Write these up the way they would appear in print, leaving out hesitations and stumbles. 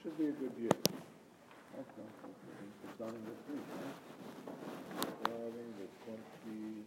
Should be a good year. Okay. It's starting this week, right? Starting the 20.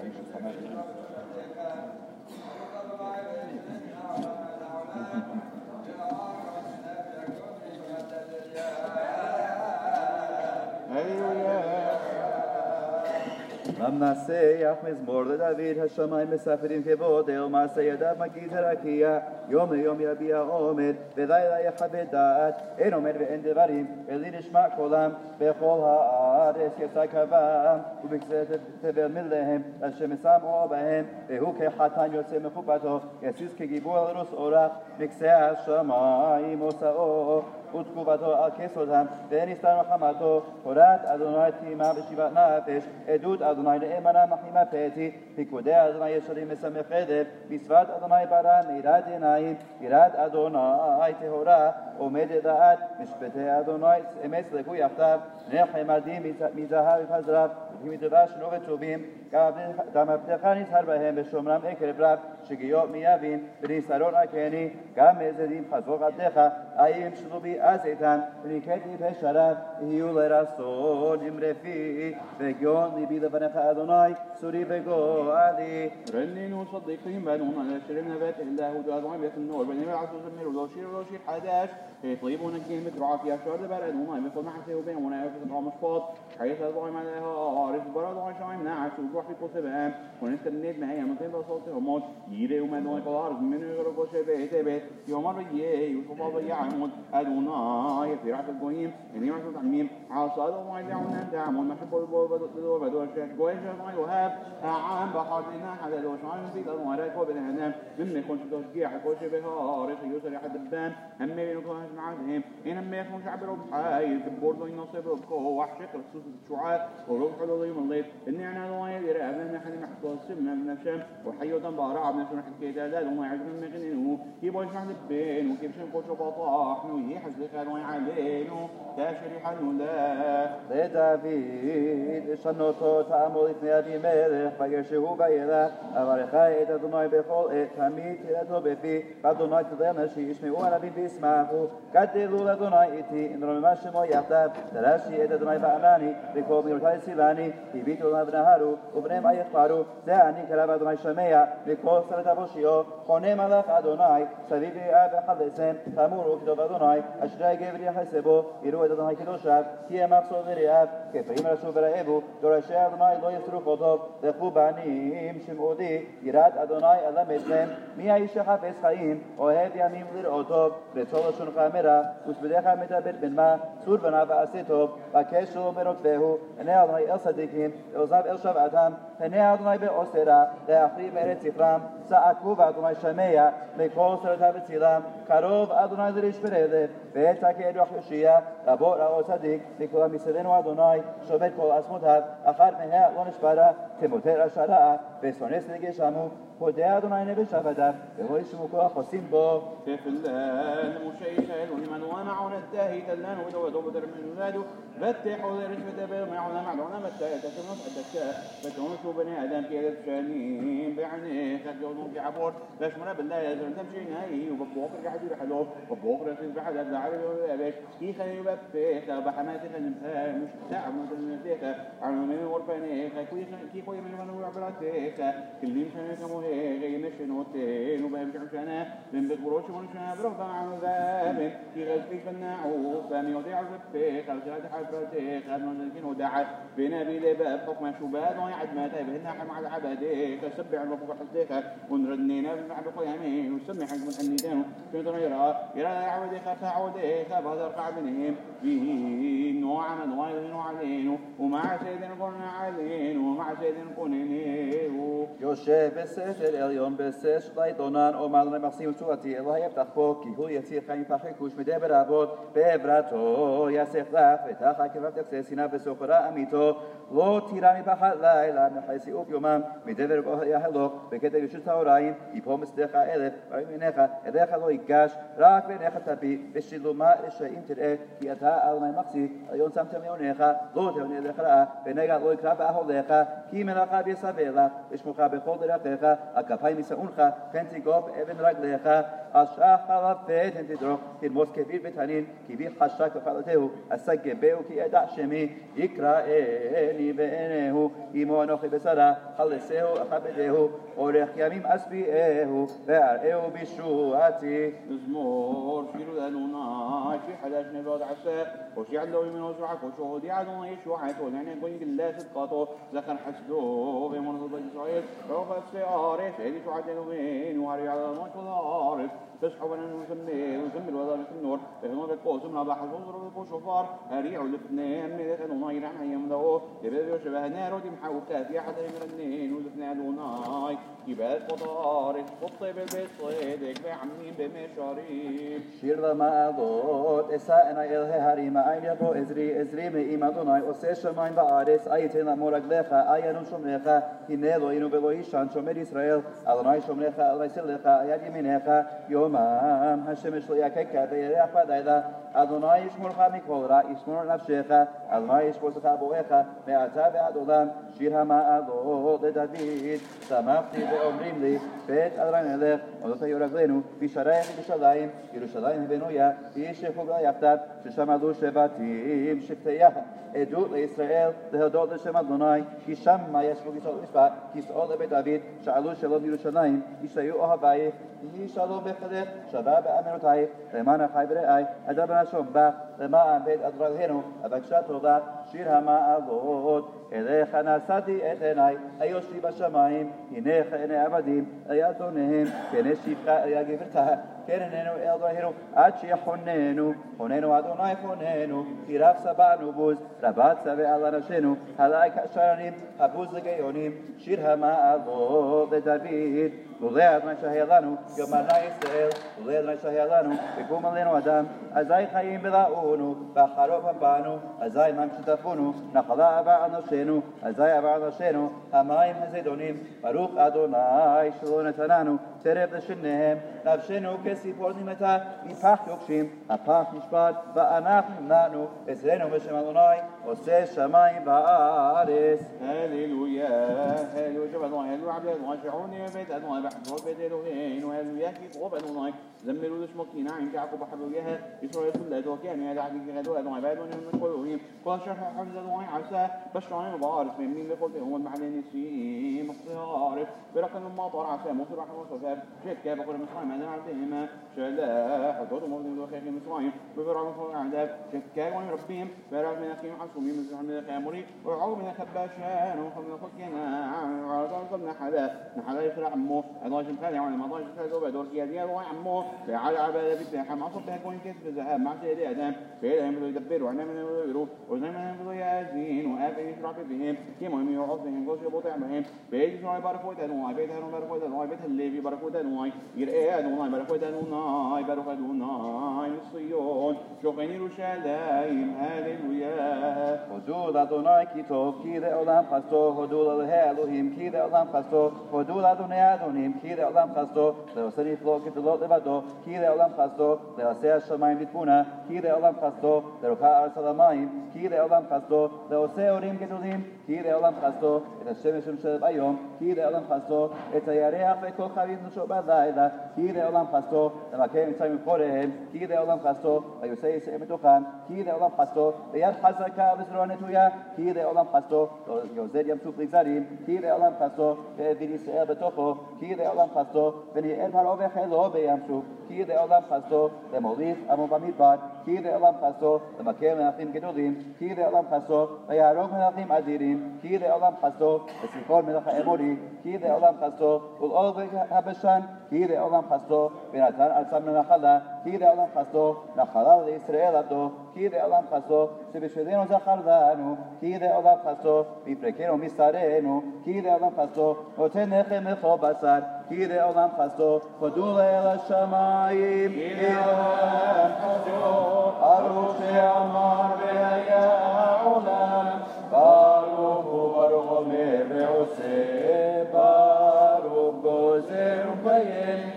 המנסח מזמור לדוד השמיים מספרים כבודל מעשה ידיו מגיד הרקיע יום ליום יביע עומד ולילה יכבד דעת אין עומד ואין דברים אלי נשמע קולם בכל הארץ יצא קבם ובכזה תבל מלהם השם ישמעו בהם והוא כחתן יוצא מחופתו יסיס כגיבור על רוס אורח מכסה השמיים מוצאו ותגובתו על כסותם ונסתר מחמתו תורת אדוני תקימה ושיבת נפש עדות אדוני נאמנה מחמימה פתי פיקודי אדוני ישרים משמח לב מצוות אדוני ברא מירת עיניים יראת אדוני טהורה עומדת דעת משפטי אדוני אמת צדקו יחדיו נחמדים מזהב וחזרב ומדבש שנו וטובים גם עבדך נזהר בהם ושומרם עקרב רב שגיאות מיבין וניסרון עקני גם מזדים חזוק עבדך איים שלובי אז איתן וניקתי בשרב יהיו לרצון עם רפי וגיון ליבי לבנך אדוני סורי וגואלי رنين وصديقين بنون شرنا بات الله ودعوان بيت النور بني العصر زمير ولو شير حداش يطيبون كلمة رعافية شهر بردون بيقول ما حسيه بين ونعرف تبع مشفاط حيث الضوء عليها عارف برد وعشايم ناعش وروح في قصبهم ونستنيد معايا من طيب صوت هموت يري ومدون قارب من يغرق وشبه تبت يوم الرجيه وصفا ضيعمون أدونا في رعف القويم إني معصوص عميم عاصد وما يدعونا دعمون محب البوض بدور شاك قويش ما يوهاب عام بحاطنا حدا وشعان في الأموارات وبالهنام مما يكون تشجيع كل شبه عارف يوصل حد البان هم ينقص معهم إنما يكون شعب ربحاي كبورد ينصب ربكو وحشق رسوس الشعاع وروح حلوضي من الليل إني أنا الله يدير أبنا نحن محطوط سمنا من نفسهم وحيوتا بارع بنا شو نحن كيتالات وما يعجب من مغنينه كيبوش محل البين وكيف شنكو شبطاح نويه حزل خالوين علينه تاشري حنو لا לדוד שנותו תעמוד לפני אבי מלך פגשהו בילך אברכי את אדוני בכל עת תמיד תהילתו בפי ואדוני תדרנה שישמעו הנביאים וישמחו גדלו לאדוני איתי נרוממה שמו יחדיו דרשתי את אדוני וענני וכל מירותי צילני הביטו אליו נהרו ובניהם יחפרו זה אני קרב אדוני שמע וכל שרת אבושיו חונה מלך אדוני סביב יראה וחלצם תמורו כתוב אדוני אשרי גבר יחסה בו יראו את אדוני קדושיו כי הם מחסור ורעב כפרים רשו ורעבו דורשי אדוני לא יסרוכו טוב לכו בנים שמעודי יראת אדוני אלמדכם מי האיש שחפש חיים אוהב ימים לראות טוב רצו לשונך מרע ושבדיך מדבר בן מה צור בניו ועשה טוב בקש שלו מרודפהו עיני אדוני אל צדיקים ועוזב אל שבעתם עיני אדוני בעושרה להחריב ארץ ספרם צעקו ואדוני שמע מכל שרתיו וצילם קרוב אדוני לריש ולב ותקה רוח יושיע רבו רעו צדיק לכל המשרדנו אדוני שובת כל עצמותיו אחר מאה לא נשברה תמותי רשע רעה ושונס לגשמו הודה אדוני נפש עבדיו ולא ישמו כוח עושים בו تفلان مشيخ ولمن ومعون التاهي تلان ودو بدر من ولاده فتحوا ذرش فتبه معنا معنا متى تكنوس الدكاء فتكونوا شو بني ادم كده شانين بعينيه خجلوا في عبور باش منا بالله لازم تمشي نهائي وببوق قاعد يحلو وببوق راسين بحد العربي ولا باش كي خلي بفيك بحماتي خلي مش تعب من فيك عملوا من ورفانيك كي خوي من من وعبراتك كلهم شانك مو هي نشنوتين وبهم عشانه من بقروش ونشنا برغم عن ذاب يغزفك النعوف فم يضيع الرفيق الجلد حفرتك المنزلين ودعا بنبي لباب حكم شباب ويعد ما تابهنا مع العباديك سبع الرفوق حديك ونردنينا بمعب قيامين وسمي حكم الندان كنت يرى عوديك فعوديك بهذا قعبنهم به نوع من غير علينا ومع سيدنا قلنا علينا ومع سيدنا قلنا יושב בסתר עליון בסש לעיתונן אומר למחסים תשובתי אלוהי יפתח בו כי הוא יציר חיים פחי כוש מדבר אבות בעברתו יסך לך ותחה כבב תקסס הנה בסוחרה אמיתו לא תירא מפחד לילה מחי סיעוף יומם מדבר בו יחלוק בקטע ישור צהריים יפול משדך אלף ברעים עיניך אליך לא ייגש רק בעיניך תביט בשילומה רשעים תראה כי אתה אדוני מחסי עליון שמתם לעיניך לא תענה אליך רעה ונגע לא יקרא באהליך כי מלאכה ביסבלה, ושמוך בכל דרכיך, על כפיים ישאונך, כן תגוף אבן רגליך, על שחר הפתן תדרוך, תרמוס כביר ותנין, כביר חשק ופעלתהו, עשה גבהו כי ידע שמי, יקראני בעיניהו, עמו אנוכי בשרה, חלסהו אכבדהו, אורך ימים אשביעהו, ואראהו בישועתי. مزمور شيرو أدوناي في حداش نبات عسى وشيع له من وسعك وشهود يعدون يشوعته لأن يكون كلا صدقاته ذكر حسده في منظر إسرائيل رغبت في عارف هذه شوعته من وعري على الموت والعارف تسحبنا نسمي الوظائف النور فهنا بالقوسم ربح الفضل بالشفار أريع الاثنين من ذلك أدوناي رحمة يمدعوه يبدو شبه نار ودمحاو كافي حتى من الاثنين وذفنا أدوناي يبقى قطارك قطب بالصيدك بعمين بمشاريب שיר למעלות, אשא עיני אל ההרים, העין יבוא עזרי מעם אדוני, עושה שמיים בארץ, אייתן לעמו רגליך, עיינו שומריך, הנה לא היינו ולא יישן, שומר ישראל, אדוני שומריך, אדוני סלך, יד ימיניך, יומם, השמש לא יככה, וירח בלילה, אדוני ישמורך מכל רע, ישמור נפשך, אדוני ישמור לך בואך, מעתה ועד עולם, שיר המעלות לדוד, שמחתי ואומרים לי, בית אדוני נלך, אודות היו רגלינו, בשערייך ירושלים, ירושלים הבנויה, וישכחו בה יחדיו, ששם עלו שבטים שבטיה, עדות לישראל, להודות לשם אדוני, כי שמה ישבו כיסאות לבית דוד, שאלו שלום ירושלים, ישתיו אוהבייך, יהי שלום בחילך, שבה באמונותייך, למען אחי ורעי, אדבר השם בך, למען בית אדוננו, אבקשה תודה, שיר המעלות, אליך נשאתי את עיני, היושבי בשמיים, הנך עיני עבדים, אל אדוניהם, כן אשיבך אל גברתה, כן עינינו אל אדוננו, עד שיחוננו, חוננו אדוני חוננו, כי רב שבענו בוז, רבת צווה על אנשינו, עלי כאשרנים, הבוז לגאונים, שיר המעלות לדוד, לולא אדוני שהיה לנו, יאמרנה ישראל, לולא אדוני שהיה לנו, וקום עלינו אדם, אזי חיים בלעונו, בחרוב הבאנו, אזי מים שטפונו, נחלה עבר על נפשנו, אזי עבר על נפשנו, המים הזדונים, ברוך אדוני שלא נתננו, טרף לשניהם, נפשנו כציפור נמלטה, מפח יוקשים, הפח נשפט, ואנחנו נמנענו, אצלנו בשם אדוני, עושה שמיים וארץ. هللويا هللويا شوف أدوناي هللويا عبد أدوناي شعوني بيت أدوناي بحضور بيت إلهين وهللويا كي طلب أدوناي زملوا لشمكي نعم كعكو بحبوياها إسرائيل كلها توكي أمي هذا حقيقي غدو أدوناي بأدوني من قلوبهم كل شرح حفظ أدوناي عسى بشرعين وبعارف من مين لقلت هم المحلين نسيم اختيارف برقم المطار عسى مصر رحمه وصفاب شكا بقول مصرين ماذا عبدهما شلا حدود مغضي وخيخي مصرين بفرع مصر عذاب شكا وعن ربهم فرع من أخيهم حسومين مصر من الخامري وعوب من خباشان وخمنا خلقنا وعرضان قبنا نحلا يفرع عمو أضاج مخالي وعلى مضاج مخالي وبدور كيادية وعمو فعلى عبادة بتاحم عصبها كون كذب ذهب مع سيدي أدام فإذا ينبذوا يدبروا وعنا من يدبروا وزيما ينبذوا يأزين وآبين يشرع بهم كما هم يعظهم قوش يبطع بهم بيت يسرع بركوة أدوناي بيت هنو بركوة أدوناي بيت الليبي بركوة أدوناي يرئي أدوناي بركوة أدوناي بركوة أدوناي للصيون شوقين يرشالهم هاللويا הודו לאדוני כי טוב, כי לעולם חסדו, הודו לאלוהים כי לעולם חסדו, הודו לאדוני אדונים כי לעולם חסדו, לעושה נפלא כפעולות לבדו, כי לעולם חסדו, לעושה השמיים לתבונה, כי לעולם חסדו, לרוקע ארץ על המים, כי לעולם חסדו, לעושה אורים גדולים, כי לעולם חסדו, את השמש ומשלב היום, כי לעולם חסדו, את הירח וכוכבים נשו בלילה, כי לעולם חסדו, למקם מצרים מפוריהם, כי לעולם חסדו, ויוצא ישראל מתוכם, כי לעולם חסדו, ביד חזקה וזרוע נטויה, כי לעולם חסדו, יוזד ים סוף לגזרים, כי לעולם חסדו, והביא ישראל בתוכו, כי לעולם חסדו, וניאל פרעה וחילו בים סוף, כי לעולם חסדו, למוליך עמו במדבר, כי לעולם חסדו, למקם מלכים גדולים, כי לעולם חסדו, ויהרוג מלכים אדירים, כי לעולם חסדו, לסיחון מלך האמורי, כי לעולם חסדו, ולעול הבשן, כי לעולם חסדו, ונתן ארצם לנחלה, כי לעולם חסדו, נחלה לישראל עבדו, כי לעולם חסדו, שבשבילנו זכר לנו, כי לעולם חסדו, מפרקנו משרנו, כי לעולם חסדו, נותן לחם לכל בשר, כי לעולם חסדו, הודו לאל השמיים, כי לעולם חסדו, ברוך שאמר והיה העולם, ברוך הוא ברוך אומר ועושה, ברוך גוזר ומקיים,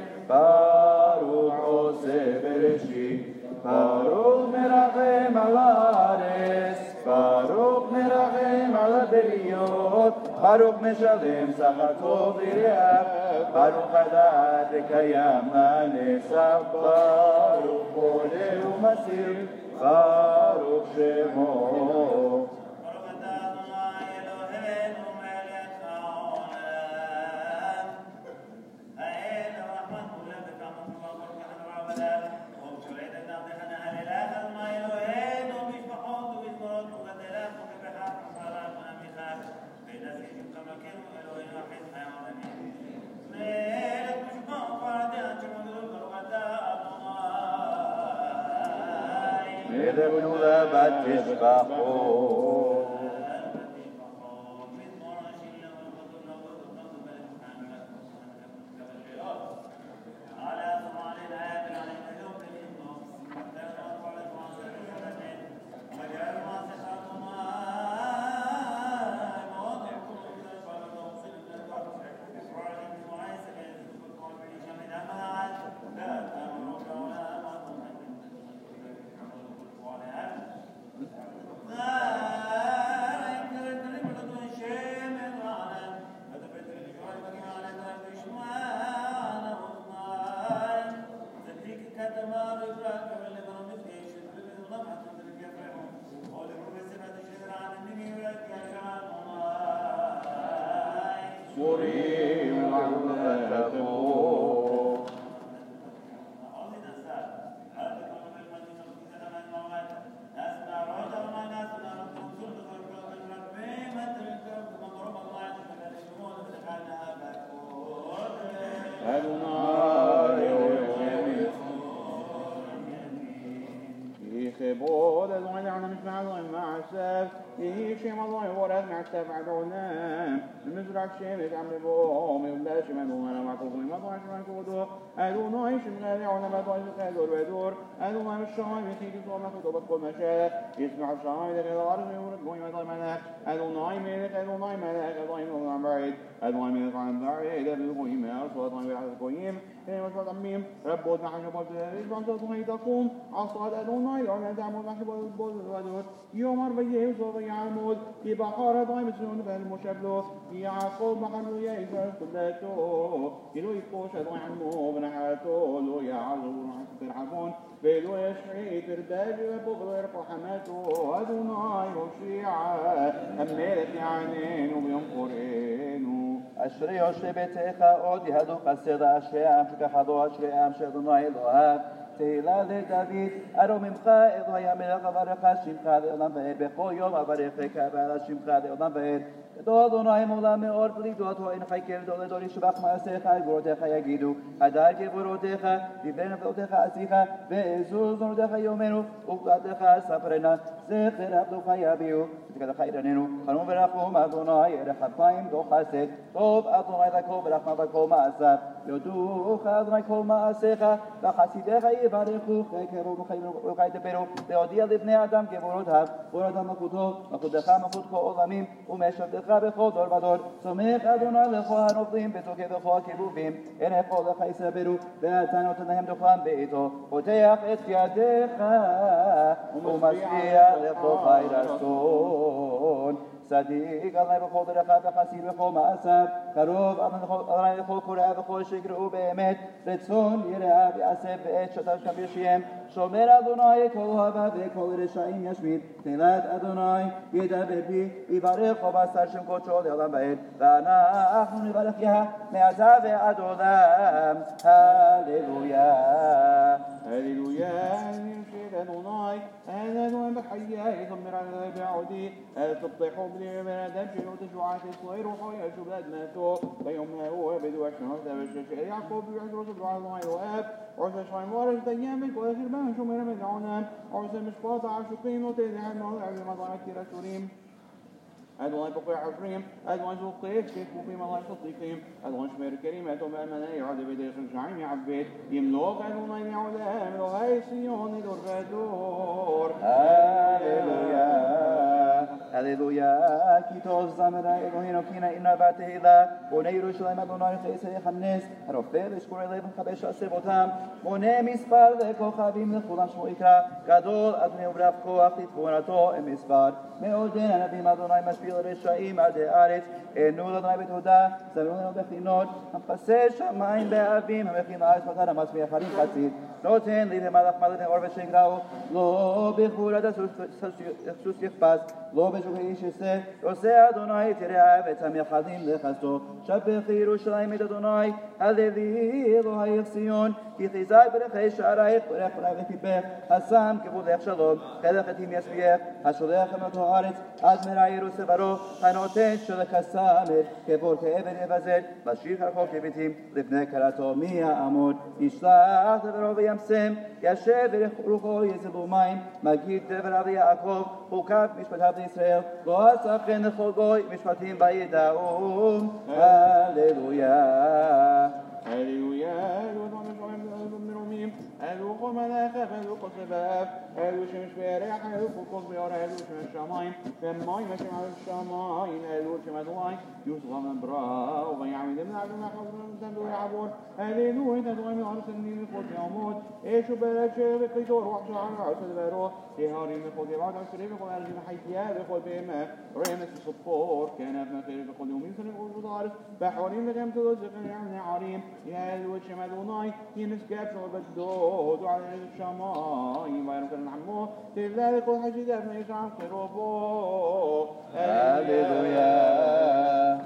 ברוך עושה בראשית, ברוך מרחם על הארץ, ברוך מרחם על הבריות, ברוך משלם שכר טוב לרעך, ברוך הדעת לקיים לנסח, ברוך בורא ומסיר, ברוך שמו. מלך יהודה בת תשבחו. الشمس عمرو من لا شمال وانا معكم ما ضاعش معكم ودور ادوناي شمال وانا ما ضاعش قادر ودور ادوناي الشام يخيك صوما كتب كل ما شاء يسمع الشام الى الارض يورد قوي ما ضايمنا ادوناي ملك ادوناي ملك ادوناي عن بعيد ادوناي ملك عن بعيد بالقوي ما صوت ما بعد القويم كلمه صوت عميم ربنا نحن بوزير بعد صوت تقوم عصاد ادوناي لأن دعموا نحن بوزير يوم أربعة وصوت يعمود في بحر ضايم سنون بالمشبلو يعقوب محمد يسوع كلته يلو يقوش ضايم عنه بنحاته لو يعزو حسب الحبون بلو يشعي ترداج وبغير رحمته أدوناي وشيعة أميلك يعنين وبينقرين אשרי אשרי ביתך עוד יהדו חסר אשרי עם שכחדו אשרי עם שאדוני אלוהיו תהילה לדוד ארו ממך אלוהי המלך אברך שמך לעולם ועד בכל יום אברכך ועל שמך לעולם ועד גדול אדוני מעולם מאוד בלי גדולתו אין חי כבדו לדור ישבח מעשיך גבורותיך יגידו הדר גבורותיך דברי נפלותיך עשיך ועזוז זנותיך יאמרו ופלטך ספרנה זכר עבדך יביאו ותקדך ירננו חנון ורחום אדוני ירח אפיים דו חסד טוב אדוני לכל ורחמה בכל מעשיו יודוך אדוני כל מעשיך וחסידיך יברכוך קרובך ידברו להודיע לבני אדם גבורותיו גבורותיו מלכותו מלכותך מלכות כל עולמים ומשבתך בכל דור ודור סומך אדוני לכל הנופלים בתוקף וכל הכיבובים אין יכול לך יסברו ואתה נותן להם דוכן בעתו פותח את ידיך ומשפיע לכל חי רצון צדיק אדוני בכל דרכיו וחסיר בכל מעשיו קרוב אדוני לכל קורא וכל שקר ובאמת רצון יראה ויעשה בעת שתה שם ישיים שומר אדוני כל אוהביו וכל רשעים ישמיד תהילת אדוני ידבר בי יברך ובשר שם קודשו לעולם ועד ואנחנו נברך יה מעתה ועד עולם הללויה هللويا ينشد أدوناي أدوناي بحياة يضمر على بعودي تبطحوا بلي من أدم شنو تشوعات الصغير وحويا شو بلاد ماتو بيوم ما هو بدو عشنا تبشش يعقوب يعزر صدر الله الواب عرس شايم وارد أيامك وآخر بان شو ميرا مدعونا عرس مشقاط عشقين وتدعي الموضع بمضاعة كرا سوريم أدوان بقيع عشرين أدوان زوقيت كيف بقيم الله صديقين أدوان شمير كريمة ومأمنا يعود بديخ الشعيم يعبد يملوك أدوان يعلم لغاية سيون دور فدور هاليلويا Hallelujah. Kitol Zamara Elohino Kina Inna Batehila. Bone Yerushalayim Adonai Chesed Yechanes. Harofel Eshkor Eleven Chabesh Aser Botam. Bone Mispar Lekochavim Lechulam Shmo Ikra. Gadol Adonai Ubrav Koach Titvonato Emispar. Meoden Anabim Adonai Mashpil Reshaim Ade Aretz. Enul Adonai Bethuda. Zarun Bechinot. Hampaseh Shamayim Be'avim. Hamechin La'aretz Matar Hamas Me'acharim Chatzit. Noten Live Malach Malach Orve Shegrao. Lo Bechura Sus Yichpas. Lo Bechura Yishese. Roseh Adonai Tireh Et HaMechadim Lechasto. Shabech Yerushalayim Et Adonai. Halleli Elohai Zion. Ki Chizak Berechei Sha'araich. Berech Berech Tipech. Hasam Kevudech Shalom. Chelech Etim Yasmiech. Hasholech Hamot Haaretz. Ad Mera Yeruseh Baro. Hanoten Sholech Hasamet. Kevor Ke'even Yevazet. Bashir Harchov Kevitim. Livnei Karato Mia Amod. Yishlach Deverov Yamsem. Yashev Rucho Yezelu Mayim. Magid Dever Avi Yaakov. Hukaf Mishpat Israel. Lo Asachen Lechol Goy. Mishpatim Bayidaum. Hallelujah. Hallelujah. هلوكو ملاخة هلوكو سباب هلو شمش بيريح هلوكو كوز بيارة هلو شمش شماين فماي مشي على الشماين هلو شمش واي يوصغى من برا وبيعمل من عبد الله حضر تندو يعبون هلو هيدا دوغي من عرس النيل الخوت يومود ايشو بلد شبك يدور وحشو على عرس البارو تهاري من الخوت يبعد عسري بقول أرجي محيثيا بقول بيما ريمس الصفور كان في مخير بقول يومين سنة بقول بضارس بحورين لغم تدوزق يعني عريم هلو شمال وناي ينسكاب شو بدو على الشماء ما يمكن نعمو كذلك وحجد ابن يشعر قربو هاليلويا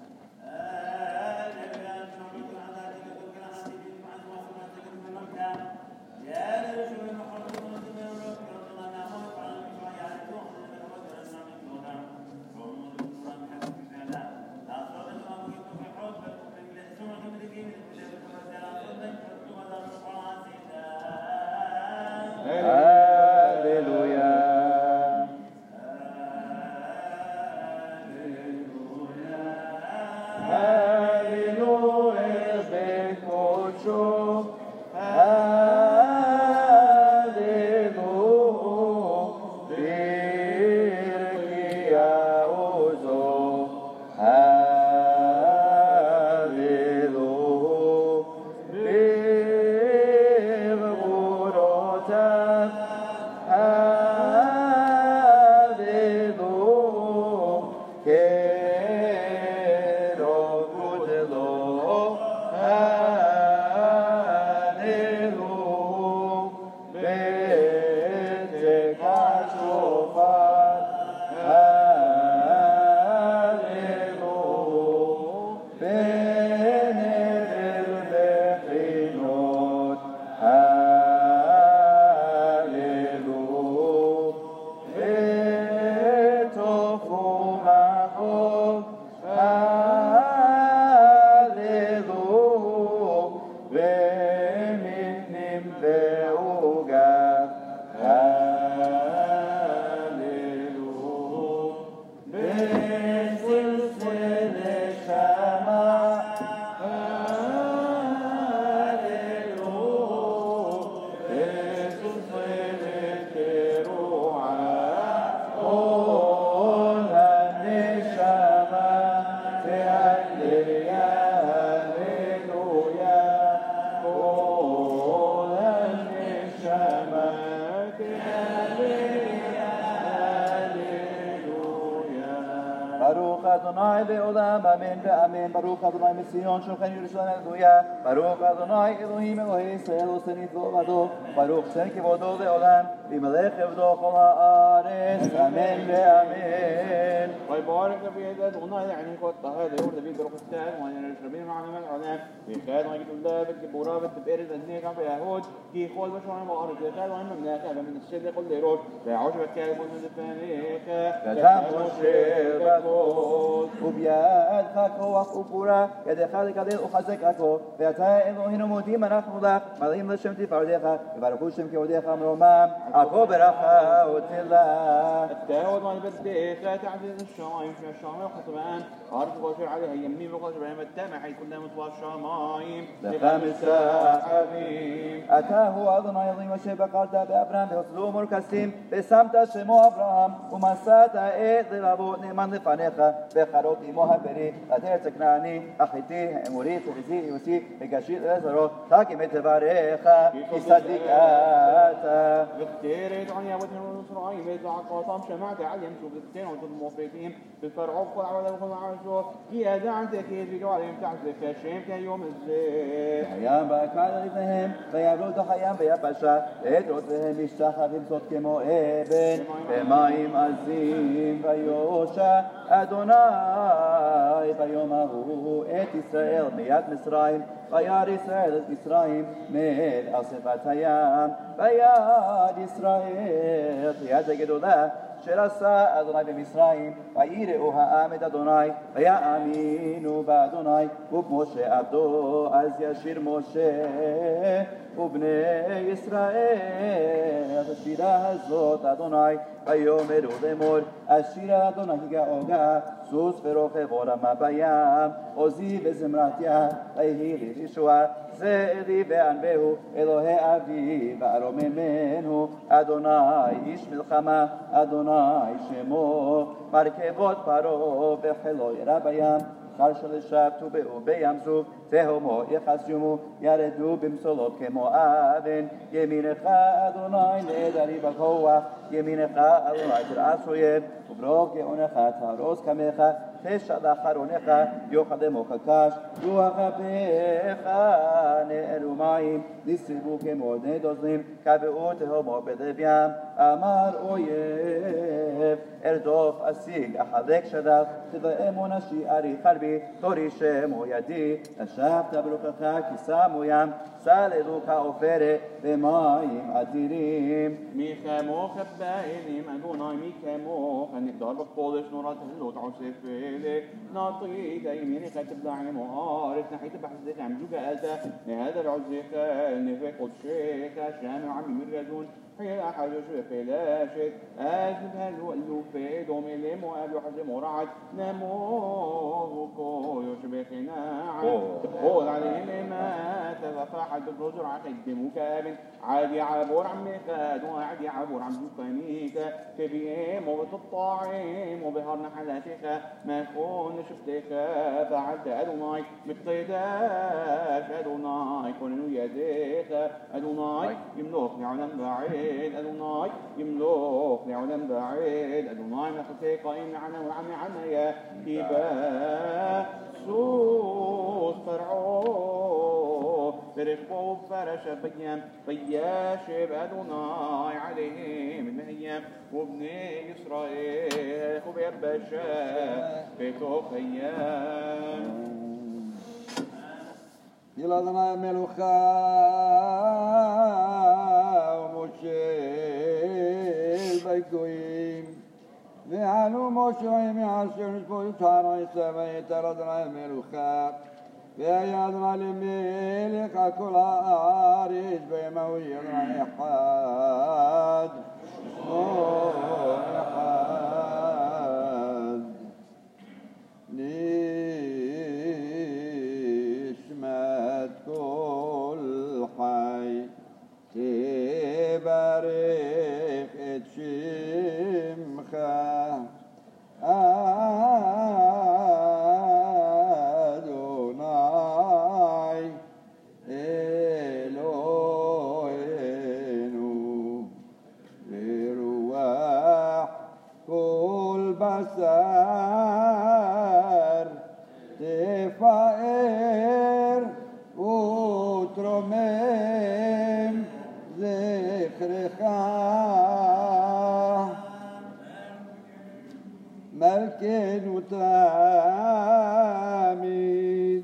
Baruch Adonai Mession Shulchan Yerushalayim Hallelujah. Baruch Adonai Elohim Elohei Israel Usenit V'Ovado. Baruch Shem Kivodo Le'olam. V'Melech Evdo Kol Haaretz. Amen ve'amen. ويبارك في يد أدوناي يعني قد طهى يورد في بروح السال وأن يشربين معنا من العلام ويخاد وأن يكتب الله بالكبورة بالتبئر الأدنية كان في يهود كي يخول بشوان وأرض يخاد وأن مملاكة من الشد يقول ليروش فيعوش بكال من الفانيك فتموش بكوت وبيادك كوخ وفورا يدك كدل أخزك ואתה אלוהינו מודים אנחנו לך, מלאים לשם תפארתך, יברכו שם כבודך מרומם, הכל ברכה ותלה. التاود ما بديك لا تعزز الشمايم في الشمايم وخطبان أرض غفر عليها يمين وغفر عليها التامع حي كلها مطوى الشمايم لخمس ساعين أتاه أدوناي عظيم وشيبة قالت بأبرام بحصدو مركزين بسمت شمو أبراهام ومسات إيد لابوت نيمان لفنيخ بخروت إمو هبري أتير تكناني أحيتي أموري تغزي يوسي بقشيط أزرو تاكي متباريخ يصدقاتا بكتير يدعني أبوتهم الإسرائيل بيزع قاطم شمعت عليهم شوف الكتير وانتم المفرطين بالفرعوب قل عوضا وقل عرشو يا دعنتك يزيدوا عليهم تحزك الشيم كيوم الزيت حيام بأكاد لبنهم فيعبدوا حيام بيبشا يدعوت بهم يشتخذ صوت كمو إبن بمايم عزيم فيوشع أدوناي فيومه إت إسرائيل مياد مصرائيل וירא ישראל את מצרים מעל אספת הים ויד ישראל תיאת הגדולה אשר עשה אדוני במצרים ויראו העם את אדוני ויאמינו באדוני ובמשה עבדו אז ישיר משה ובני ישראל את השירה הזאת אדוני ויאמרו לאמור השיר אדוני גאוגה סוס ורוכב עולמה בים עוזי וזמרתיה ויהי לי ישוע זה אלי וענבהו אלוהי אבי וארוממנו אדוני איש מלחמה אדוני שמו מרכבות פרעה וחילו ירה בים אחר שלשבתו באו בים סוף תהומו יחסיומו ירדו במשולות כמו אבן ימינך אדוני נעדרי בכוח ימינך אדוני תרעש אויב וברוך גאונך תהרוס קמך תשלח אחרונך יאכלמו קש רוח אפיך נערו מים נסיבו כמו בני דוזלים קבעו תהומו בלב ים אמר אויב ארדוף אשיג אחלק שדך תדאמו נשי ארי חרבי תורי שמו ידי נשבת ברוחך כי שמו ים סללו כעופרת במים אדירים מי כמוך באלים אדוני מי כמוך נגדל בקודש נורת הלות עוסף אלה נעطيك يمينك تبلعني مؤارف نحيت بحزك عم جوجالتا لهذا العزيك نفق قدشيك شامع عمي مرجون حيا أحد يشوف فلاشت أزد هلو اللوفي دومي ليمو أبيو حزم ورعد نموه يشبه ناعم تقول عليهم ما تفاحد الرجل عقدمو كابن عادي عبور عمي خاد وعادي عبور عم جوكانيك تبيهم وبتطاعم وبهرنا حلاتك ما كون شفتك فعلت أدوناي مقتداش أدوناي كونوا يديك أدوناي يملوك لعلم بعيد أدوناي يملوك لعلم بعيد أدوناي نخسيك قائم لعنا وعمي عنا يا كيبا سوس فرعو فرقوا فرش بيام بياشب أدوناي عليهم المهيام وابني إسرائيل خبير بشا بيتو خيام يلا أدوناي ملوخا وموشي بيكويم וענו משה מעשר נשבו יתהר עשה ויתר אדוני מלוכה והיה אדוני למלך על כל הארץ וימהו אדוני אחד שמו אחד נשמת כל חי תברך את שמך אדוני אלוהינו ברוח כל בשר תפאר ותרומם זכרך מלכנו תמיד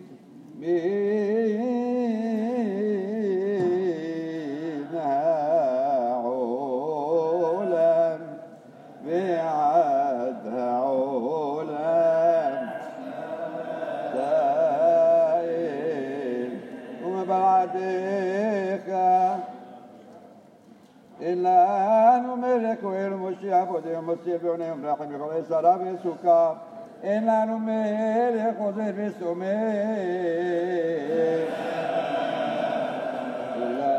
מן העולם ועד העולם דאל ומבעדך إلا أن ملك والمشيع بودي ومسير بونيهم راحم بخلي سراب يسوكا إلا أن ملك وزير بسومي إلا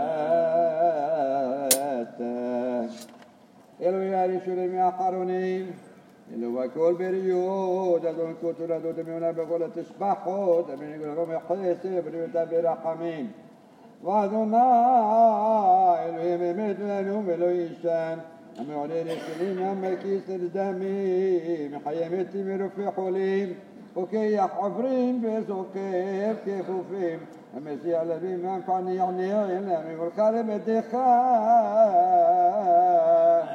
إلو ياري شرم يا حرونين إلو وكل بريود أدون كتر أدون دميونا بقول تشبحوا دمين يقول لهم يحيسي بريوتا برحمين وأدونا إلو يميمت لنهم إلو يشان أم يعلين السليم أم كيس الدمي محيمتي مرفي حليم وكي يحفرين بيسو كيف وفيم أم يسيع لبيم أنفعني يعني أم يقول خالب الدخان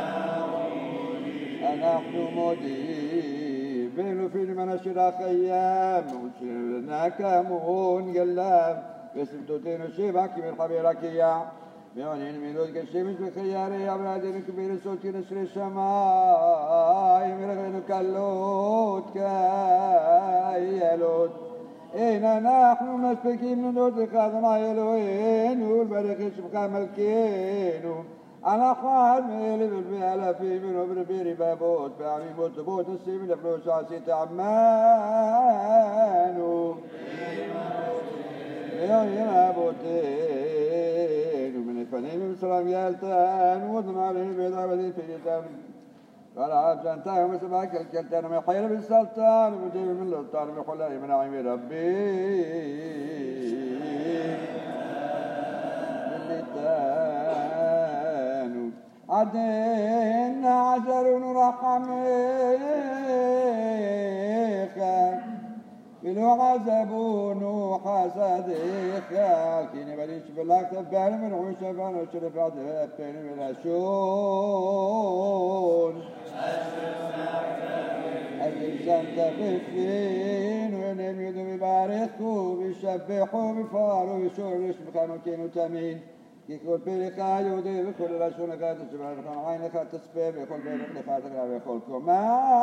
نحن مودي بين في المناشر خيام وشرنا كمون قلام باسم توتين الشيبك من خبيرك يا بيونين ميلود كشيمش بخياري يا بلادين كبير صوتي نشر السماء مرغن كالوت كايلوت إنا نحن مسبكين من دوت قادنا يلوين والبريق شبكا ملكين أنا خال ميلي بالبيالة في منو بربيري بابوت بعمي موت السيمين فلوس عسي تعمانو يا بوتين ومن الفنين بسلام يالتان وضم عليه بيضا بدين في لتان قال عبجان تاهم سباك الكلتان ومن حير بالسلطان ومجيب من لطان ومن حلالي من عمي ربي باللتان عدين عجر رحميك بلو عزبون وحسديك كيني بليش بلاك تبال من عشبان وشرف عدفين من الشون الإنسان تبفين ونم يدو بباركو بيشبحو بفارو بشورش بخانو كينو تمين يقول بريقا يودي بكل رشون قاد الجبال بخان عين خات تسبيب يقول بيبق لفاتك لا بيقول كما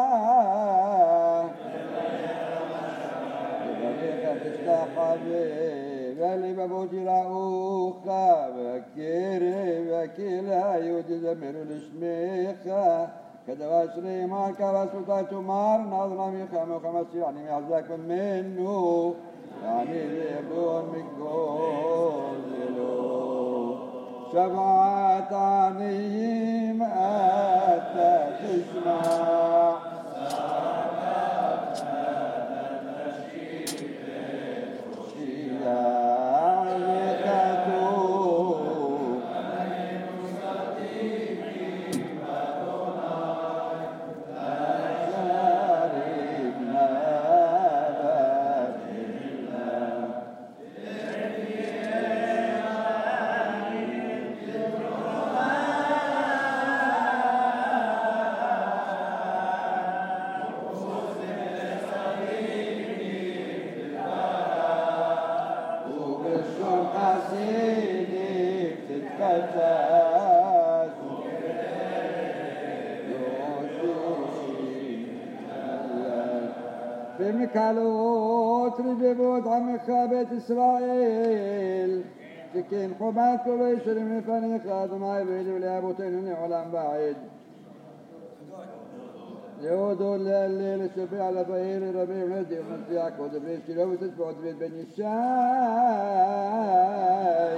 بريقا تستقبي بلي ببوتي رأوخا بكيري بكيلا يودي زمير الشميخا كدواسري ما كبسوطا تمار نظرا ميخا مخمس يعني يحزاك منه يعني يبون مكوزلو شفاعة عنيم أتى تسمع بمكالوت ربيبوت عمك بيت إسرائيل تكين حبات وبيشر من فنيق أدماء بيد وليابوتين علام بعيد يودو الليل الشفيع على فهير ربيع ونزي ونزيعك ودبريش كيلو تسبع ودبريد بني الشاي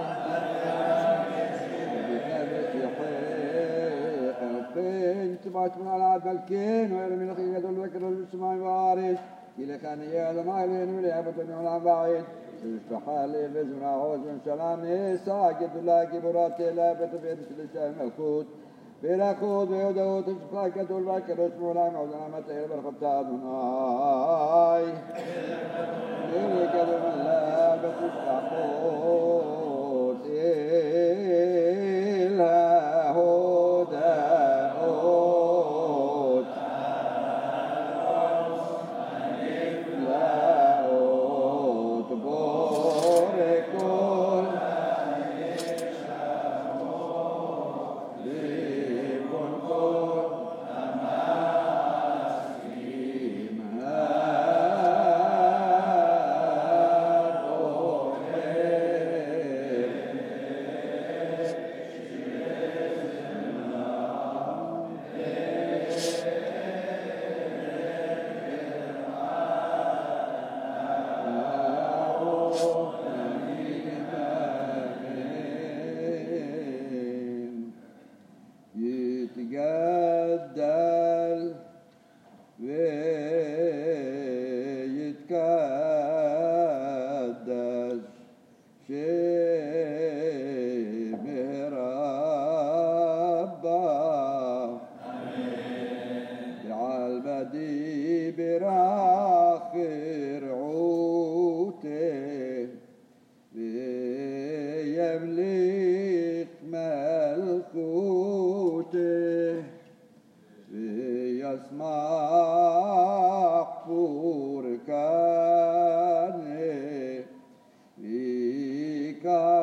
فين تبعت من على عدم الكين ويرمي لخي يدو البكر والسماء وارش إلى كان يعلم علينا وليابوتين علام بعيد استحالي بزم عوز من سلام ساجد الله كبرات لا بتبيد سلسة ملكوت بلا خود ويودو تشفاك تولبك رسمو لا معظنا متى برخطات مناي إليك دم الله بتشفاقوت إلا هدى أوت لا أوت بوركون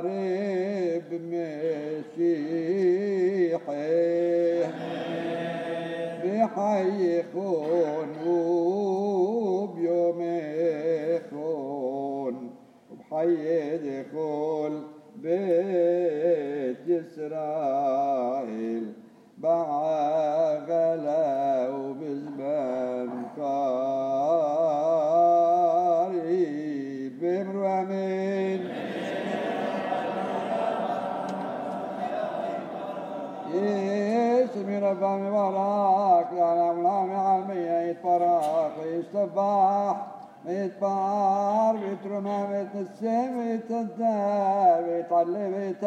قارب مسيحي بحيخون وبيوم يخون وبحي دخول بيت إسرائيل بعغلا وبزمان قريب بمرو أمين يسمي ربا مبارك لعنا ملامي عالمية يتبارك ويستباح يتبار ويترمى ويتنسم ويتدار ويتعلي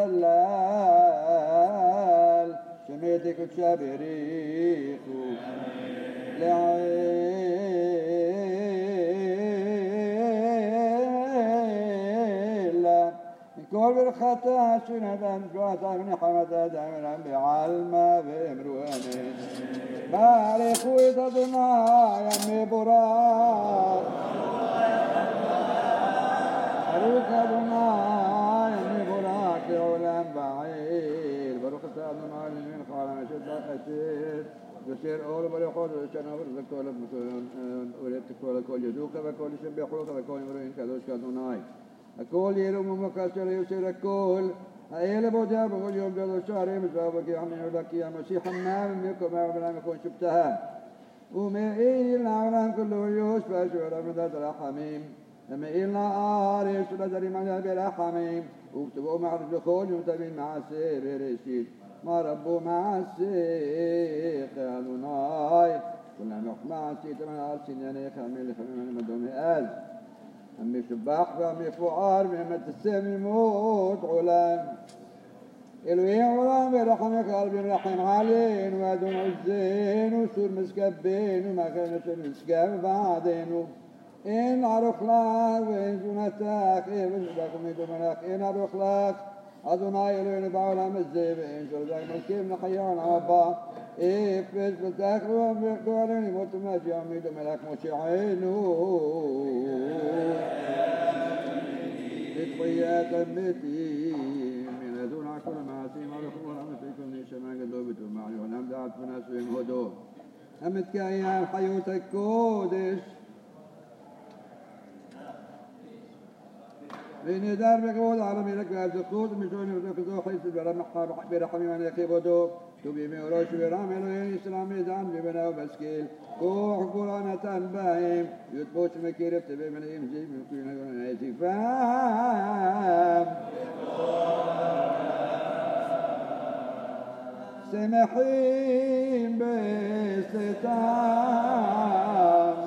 ويتلال شميتك وتشابريك لعيلة كل بالخطا شندا جواتا من حمدا دائما بعلمة بمرواني بارك ويتضنا يا أمي براك بارك أدنا يا أمي براك لعلم بعيد بارك أدنا من قال مشد أسير بسير أول بريقود شنا برزق كل ولدت كل يدوك وكل سبحوك وكل مرين كذوش كدناي الكل يروم مكسر يسير الكل أيل بوجا بقول يوم جل الشهر مزابك يا حمين لك يا مسيح النار منكم ما بلا يكون شبتها ومئين العالم كله يشبه شورا من ذات الحميم مئين عارف شورا دري من بلا حميم وكتبوا مع الدخول يمتبين مع السير رشيد ما ربوا مع السيق أدوناي كنا نحن مع السيق من أرسين يعني خميل خميل مدومي آل أمي شباح وأمي فؤار مهمة السمي موت علام إلوي علام برحمك قلبي رحم علين وادون عزين وسور مسكبين وما كانت مسكب بعدين إن عرف لك وإن زنتك إيه بشبكم يدو منك إن عرف لك أدوناي إلوي نبعولا مزيب إن شرزاك مسكيب نخيان عبا إيه فيش بتاكل وبيقولني موت ماشي عمي دو ملك مشعينو بطيات المتي من هذون عكل معاسيم ورخور أمت يكون نشما قدو بتو معيون أم دعت فناسوين هدو أمت كأيام حيوتك كودش بين دار بقول عالمي لك الزقود مشون يركضوا حيث برحمي من يكيبودو تبي ميروش برامي لين إسلامي دان ببنا وبسكيل كوح قرآن تنباهم يتبوش مكيرف تبي من يمزي من كل يوم يأتي فام سمحين بستام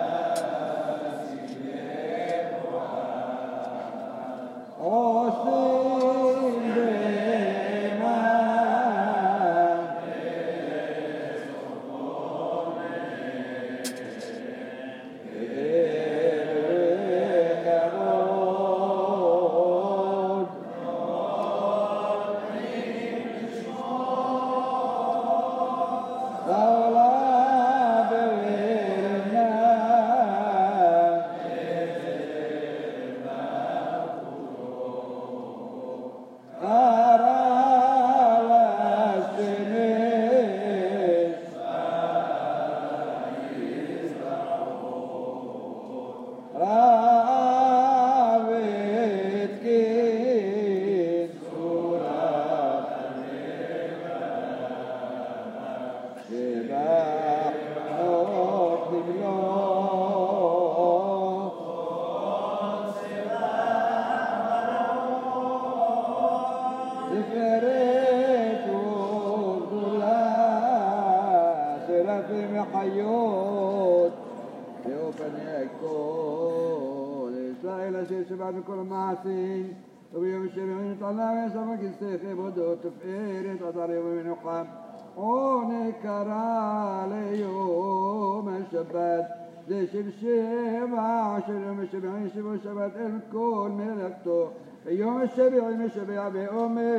يوم الشبيع مشبيع بأمي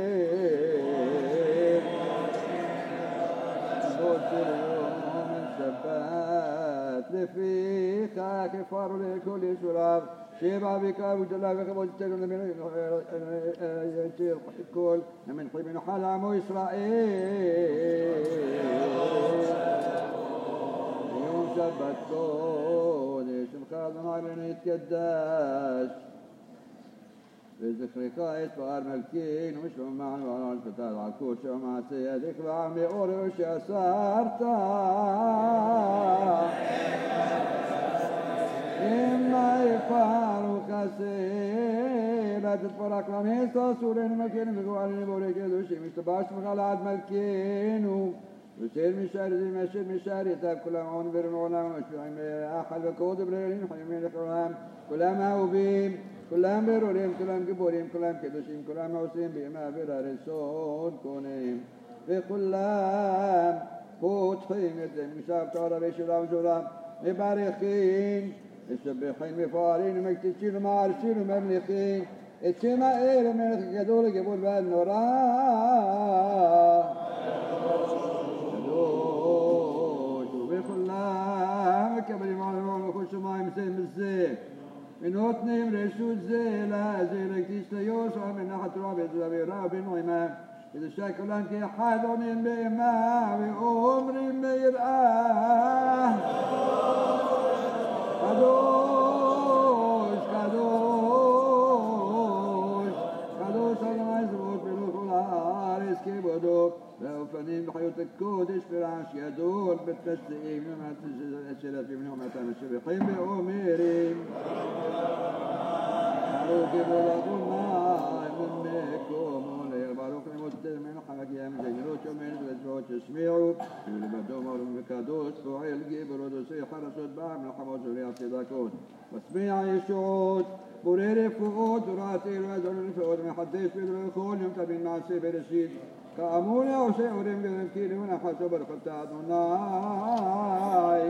قلت اليوم الشبات لفيك كفار لكل شراب שבע בקר וגדולה וכבוד תתנו למין כל נמן חי מנוחה לעמו ישראל יום שבת קודש שמך אדוני בנו יתקדש וזכרך אתפאר מלכינו ושלום מענו ועל פתח על כל שם מעשה ידיך ועל מאור שאסרת إما يفارق سير لا تتفرق لم يستاسورين مكين بقوالين بوريك دوشي مستباش مخال عد ملكينو وسير مشاري زي مشير مشاري تاب كل معون برمونا ومشبعين بأحد بكود بريرين حيومين لقرام كلام أوبيم كلام بروريم كلام كبوريم كلام كدوشيم كلام عوسيم بما برارسون كونيم وكلام فوتحيم يتم مشاب تعالى بيشرام جرام مبارخين السبحين مفارين مكتشين ومعرشين ومملكين السماء إيه الملك كدول قبول بالنورا كدوش وبخلام كبري معلوم وخش ما يمسين بالزين من وطنهم رشود زيلا زيلك تشتيوش ومن ناحة رابع زبي رابع وإمام إذا شاكلان كي حاضنين بإمام وأمري ميرآه قدوش قدوش قدوش الله يزبط بلوك العارس كيبودوك لو فنين بحيوت الكودش فرعش يدور بالتسليم لما تجد الأسئلة منهم الشبحين بأميرين حروك بلغ النار منكم وليباروك المتر من حمك يا مجنروش ومن الزوج اسمعوا يولي بدوم ورم بكادوش فعيل جيبر ودوسي حرسود بعم الحموز ورياض صداكون واسمع يشعود بريري فقود وراتي الوزر الفقود من حديث بدر الخول يمتبين مع السيب الرشيد كأموني أو شيء ورم بذنكيري ونحوش بركة أدوناي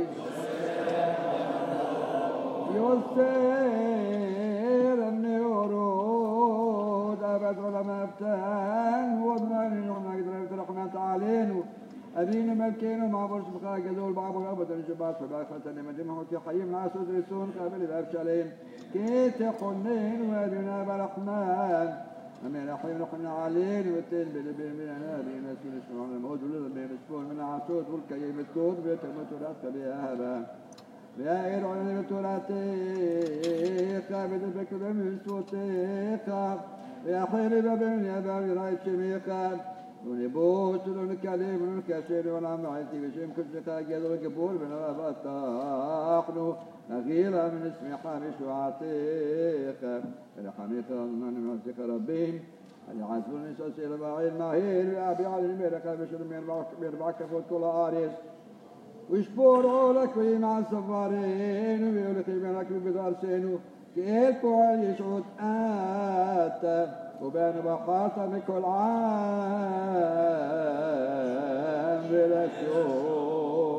يسير النورود أبد علماء افتان وضماني نحن قدر رحمة علينا أبينا ملكينا مع برش بخاء جدول بعض الأبد الجبات فباخة لمدمه في حيم ناس ودرسون قابل الأبشالين كي تقنين وأبينا برحمن أمين رحيم رحمنا علينا والتين بلبين من أنابي نسول اسمعون الموت وللبين اسفون من عصود والكيم التود بيت المتورات بيهابا يا إيرون بتوراتيك بدبك من صوتك يا حبيب بن يا بابي رايت شميك ونبوت ونكلم ونكسر ونعمتي بشم كل تاجد وقبول من أبطاحنا نغير من اسم حامش وعتيق الحميق من نفسك ربين العزب النساء البعيد ماهير أبي على الميرك بشر من بعك فوت كل آريس ويشبروا لك مع السفارين ويقولك منك بدارسين كيف قول يشعد آتا وبين بخاطة من كل عام بلشون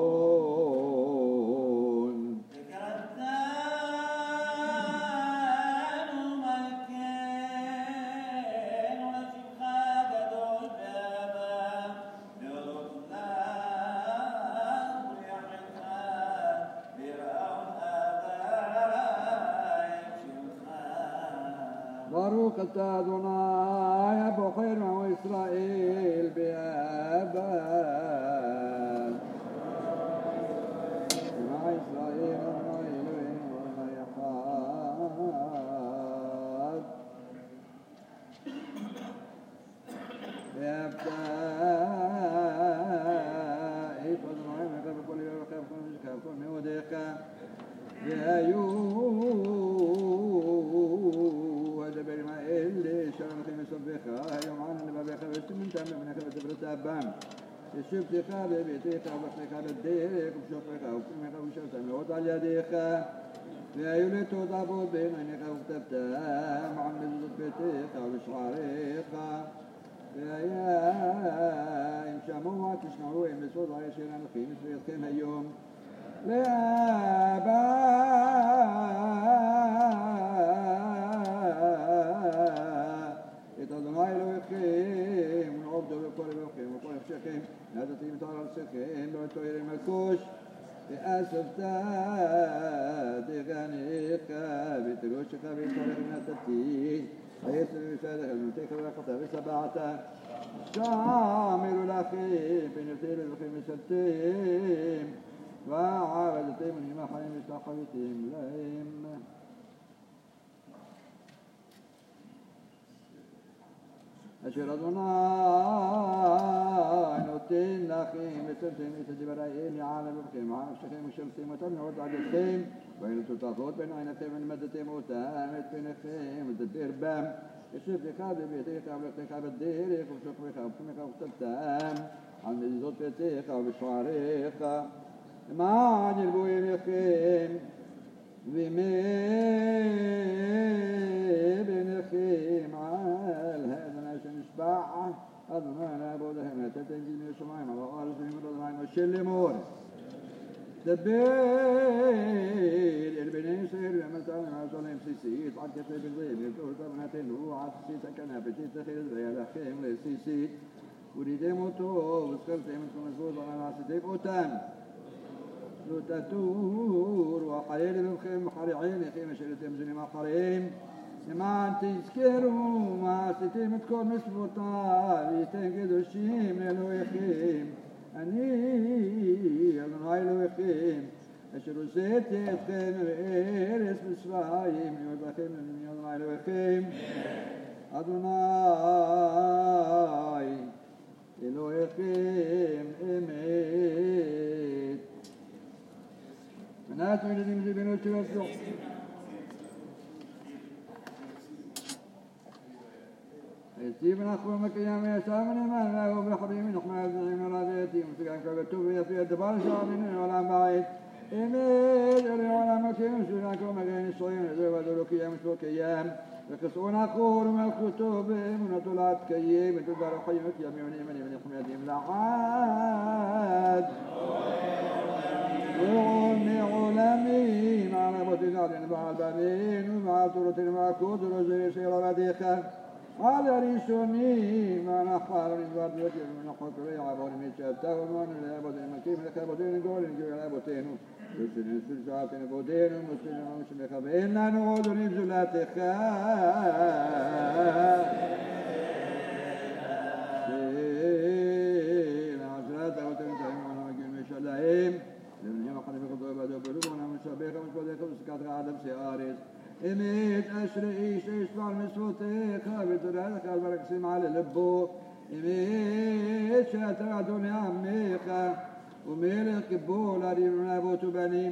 باروك أدوناي أبو خير وإسرائيل بأبان مع إسرائيل الرائلين والميحاد بأبتائي فضناي من قبل كل يوم خير كل موديك اللي شرنا في مسبخة يوم عنا اللي بابي خبرت من تام من خبرت برت أبان الشوف خابي بيتي خابت خابت ديك وشوفك وكل ما خابت شوفت من وضع يديك يا يولت وضعوا بين عينك وكتبت مع مزود بيتك وشعريك يا إن شاء الله تشنعوا إن بسوط عيشين الخيمس بيتكم اليوم أدوناي لو يخيم ونعبد ويقول ويخيم ويقول يخشخيم هذا تيم تعالى السخيم لو توير المكوش بأسف تادي غنيك بتروش شكا بيصالح من التتيج ويسر يسالح المنتخ ويقطع بسبعة شامل الأخير بنفتير الخيم السلتيم وعابدتهم هما حليم استقبتهم لهم أشهر أدوناي نوتين لأخيم بسلسين يتجبرائيل عالم الخيم عالم الشخيم والشمسين وتمنع وضع الخيم وإن تطافوت بين عينتهم من مدتهم وتامت بين الخيم وتدير بام يشوف لخاب بيتيخ أو لقيخ بالدير يكون شوف لخاب وكميخ وقتلتام عن مجزوط بيتيخ أو بشواريخ ما عجل بوين الخيم بمي بين الخيم عال هذا ناشن إشباع أظن لا بود هنا تتنجي من الشمعين على الأرض في مرض العين والشل مور تبير البنين سير لما تعلم على صليم سيسيت عد كتب الضيب يبتور طبنة له عد سيسا كان بتيت تخير الزيادة خيم لسيسيت وريدي موتو بسكرتي من كمسبوط على العصديب أوتان لو تتور وحرير بالخيم حريعين خيم شريتهم زني ما حريم ما تذكروا ما ستيم تكون مسبوطة يتنقدوا الشيم لو يخيم أني أدوناي لو يخيم أشرو سيت يتخيم إيرس بسرايم يوضا خيم أدوناي لو يخيم أدوناي لو يخيم إميت منات من الذين يجبنوا التوسع يستيبنا أخوة مكيام يسامن ما له بحريم نحمى الزعيم راضيتي مسكان كبتوب في الدبار شعبين ولا بعيد إميد ولا مكيام سناك ومكين الصيام ذو ودلوك يام سوكيام يقصون أخور من الكتب من طلعت كيام تدار حيمك يمين من حميدهم لعاد وعلمي علمي مع نبوت نار مع البنين ومع طرة مع كودر وزي سير بديخة على ريشوني ما نحار من ذات ذكر من حكر يعبون من شتى ومن الأبد المكيم لكابتين قول نجول الأبتين يسلم سلسات نبودين ومسلم ومسلم خبئنا نعود نبزلات سيل عشرات وتنتهي من مكين مشلعين لمن يمحن في خطوة بدو بلوغنا من شبيخة من شبيخة وسكات عدم سياريس إميت أشرئيش إشبع المسفوتي خابت رأيك البركسيم على لبو إميت شاتر دنيا عميخة وميلك كبولا ريبنا بوتو بنيم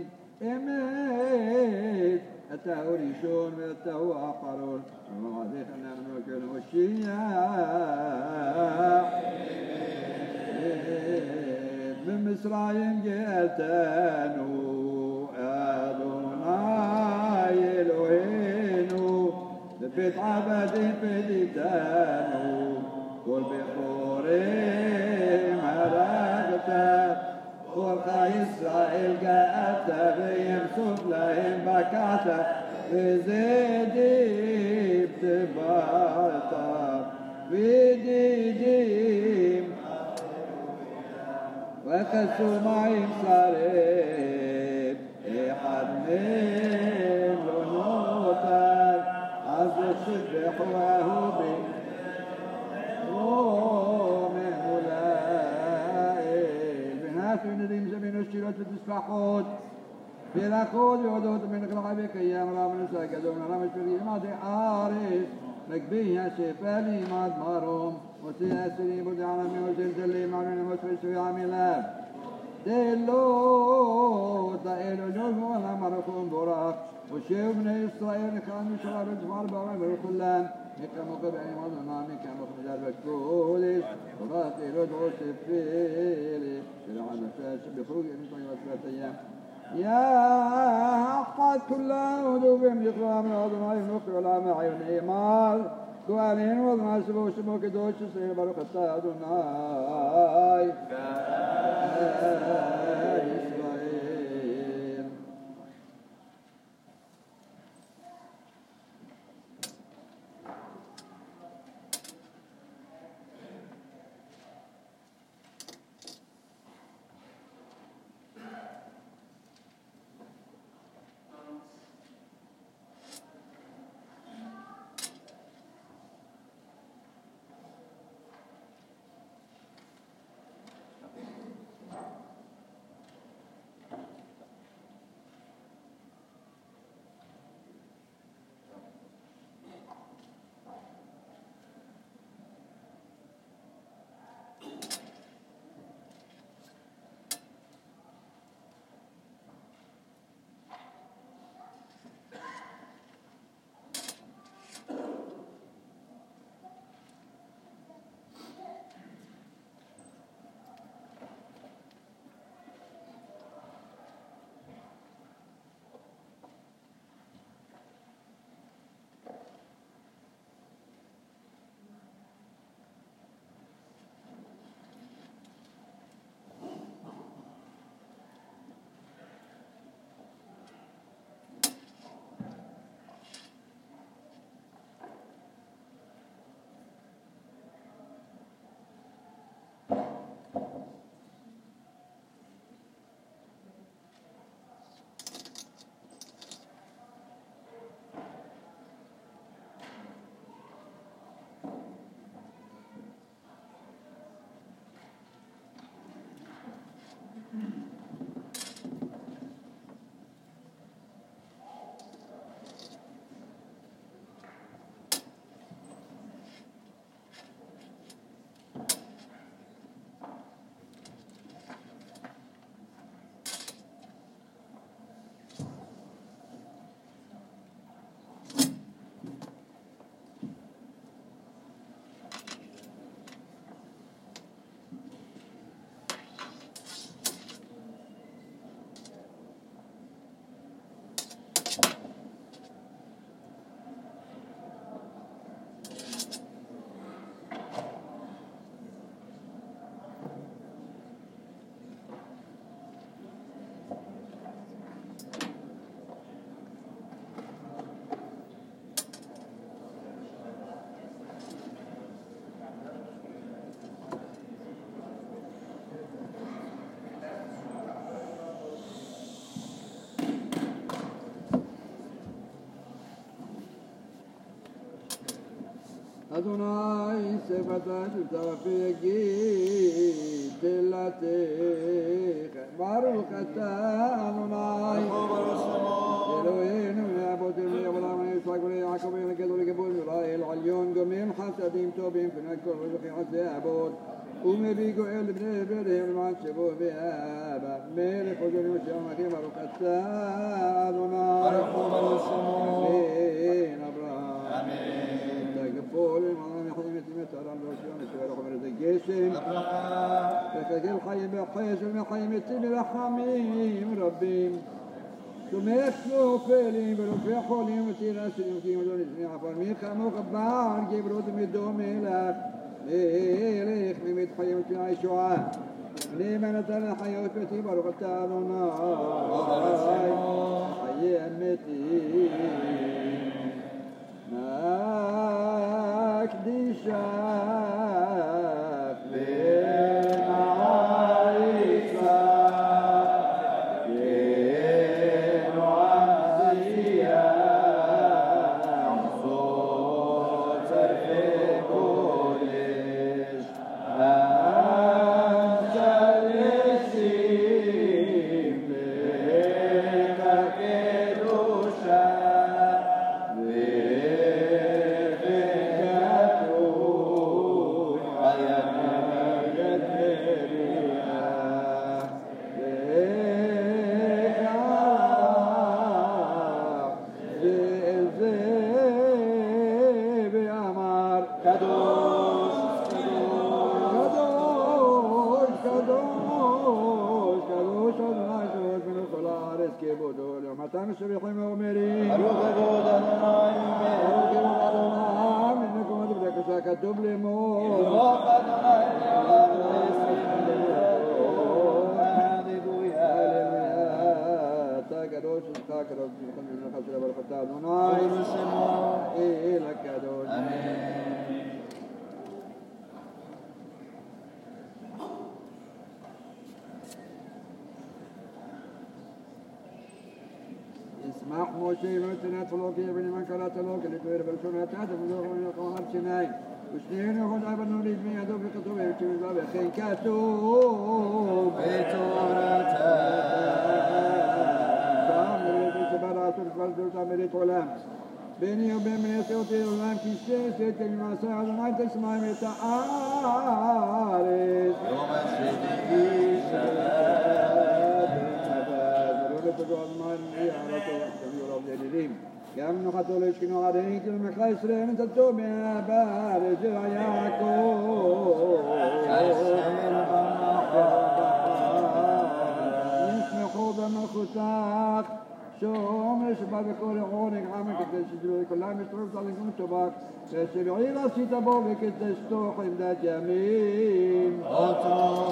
إميت أتاه ريشون وأتاه آخرون ومعذيخ النام وكل والشياع من مصرايم جيتانو أدوناي إلهينو بيت عبدي بديتانو كل بخوري مرقتا خلق إسرائيل جاءتا بيمسوف لهم بكاتا بزيدي بتباتا بديديم وكسوا معي صارب إحد من لنوتر عز السبح وهو بي ومن أولئك بنات من الدين زمين الشيرات بتسبحوت بلا خود يودوت من قلعبك أيام رامن ساكدون رامش فريق ماضي آرس مكبيها شفالي ماد ماروم وسياسري بدعنا من وزلزلي معلومة مسوي عملاب دلو دائلو جوز ولا مركون براق وشيو من إسرائيل كانوا شراب الجمال بوابر الخلان مكامو قبعي مضنا مكامو خمجار بكوليس وراقي ردعو سفيلي شرعان الفاش بخروج من طيبة 3 أيام يا أحد كل هدوب يقرأ من أضناء النقر والعمى عيون إيمال قوانين وضمع سبو سبو كدوش سير بارك أدوناي إسرائيل Adonai sebatas utafegi telatech Baruch atah Adonai Eloheinu Avotenu Avraham Yitzchak וליעקב ולגדול לגבור ישראל עליון גומל חסדים טובים כנגד כל רווחי חסדי אבות ומביא גואל לבני בניהם למען שבו ואבא מלך וגולים ושם מכים ברוך אתה אדוני ברוך הוא ברוך שמו אמן אברהם אמן תגפול למען החיים את הרם והשם ושבר חומר את הגשם ותגל חיים בחש ומחיים מתים ברחמים רבים תומך נופלים ורופא חולים ותיר אסירים כי אם לא נשמע עפר מי כמוך בעל גברות מדום אלך מלך ממת חיים ותפילה הישועה למה נתן לחיות ביתי ברוך אתה אדוני חיי המתים נקדישה ושנינו יכול עברנו לדמי ידו וכתוב וכתוב וכן כתוב בתורתה שם נראיתי שבר לעשות כבר זהותה מרית עולם ביני ובין מנסה אותי עולם כי ששת למעשה אדוני תשמעים את הארץ יום השביעי שבת ולא לפגוע אדוני יערתו תביאו רב לילילים גם נוחתו לשכנו עדיין כלמך ישראל נתתו מהבארץ של יעקב נשמחו במלכותך שומש בא בכל עונג עמק כדי שכולם ישתרוב תלגום טובק ושבעי רצית בו וכדי שתוך עמדת ימים אותו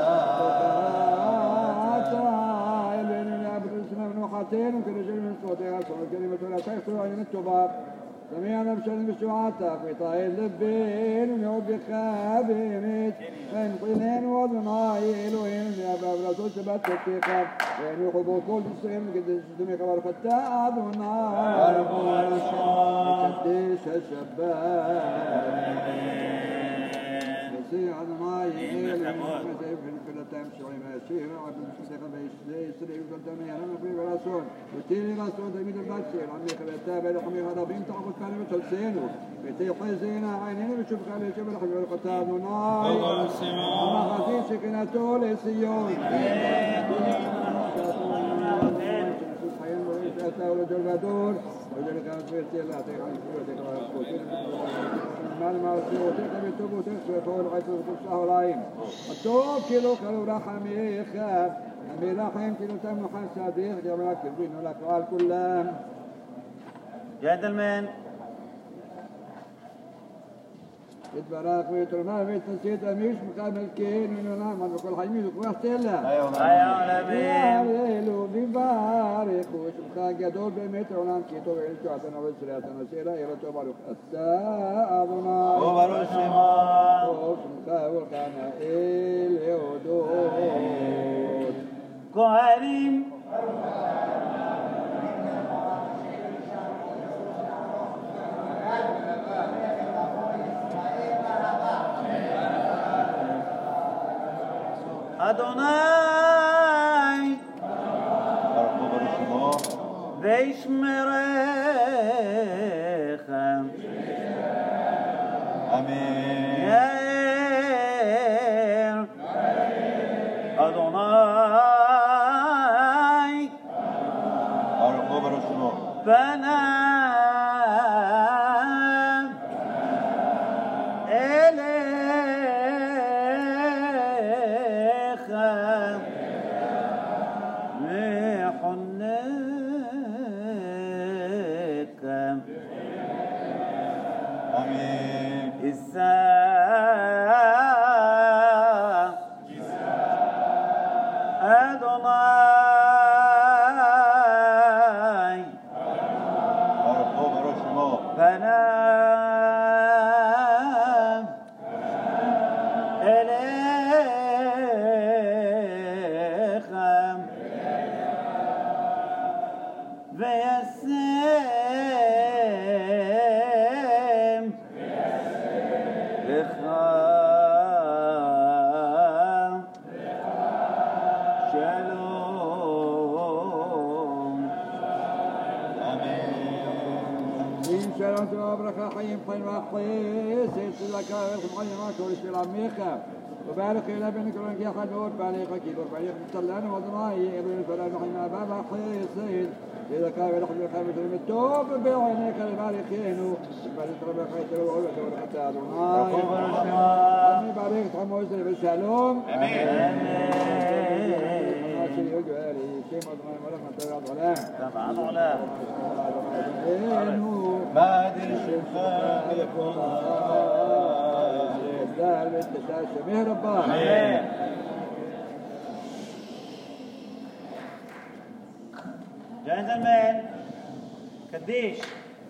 קראת אלוהינו לעבוד לשמה ונוחתנו כדי שלמסכותיה עשרות כלים ותורתך תורה עניין טובק سميع نفسنا بسعاتك وطائل لبين ونعبك بيمت فانقلين وضنائي إلهين يا باب رسول سبت تتقى وإن يحبوا كل السيم قدس دمك ورفتاء أضنائي قدس الشباب مسيح أضنائي إلهين مسيح في الفلتام شعي مسيح وعبد المسيح بيسري وقدمي أنا نبي برسول وتيلي رسول دميد البكسير عمي خلتاب لحمي غضبين تعبد كلمة السينو بيتي حزينا عينين بشوف خلي شبه الحجر القتال وناي وما خزين سكنته لسيون ولد الغدور وجل كانت فيرتي الله تيغان فيرتي مال ما وتيك بتوب وتسوي فوق العيد وتفسح ولايم التوب كيلو كيلو رحمي خاب أمي رحم كيلو تم حس صديق جمعك تبين الأقوال كلها جنتلمان يتبارك ويترمى ويتنسيت أميش مقابل كين ونعم بكل حيمين وكوحت الله يا ليلو ببارك وشبخا قدول بمتر ونعم كيتو وعلتو عتنا وسرياتنا سيرا إلتو بارك الساعدنا وبارك السماء وشبخا وقانا اليودود كهريم Adonai Veishmerecha Amen. Yair Adonai Baruch Hu Baruch Shemo. Panav Elecha Mechoneka Amen. Isa Adonai Baruch Hu Baruch Shemo. Panav Elecha V'yasem Lecha Shalom. אם שלום תורה ברכה חיים חיים ואחריס יצא לך ולחיים הכל של עמך ובעלך אלא בן כל נגיח מאוד בעליך כיבור בעליך מצלנו אדוני אלוהים פלאנו חיים אבא ואחריס إذا كان يلحق بالخير مثل التوب بعينيك لباركينه بارك ربك خير وعلى حتى أدوناي أمين بارك تحمل وسلم بالسلام آمين طبعا ولا بعد الشفاء يكون الدار بالتساس سميه رباه Gentlemen, Kaddish.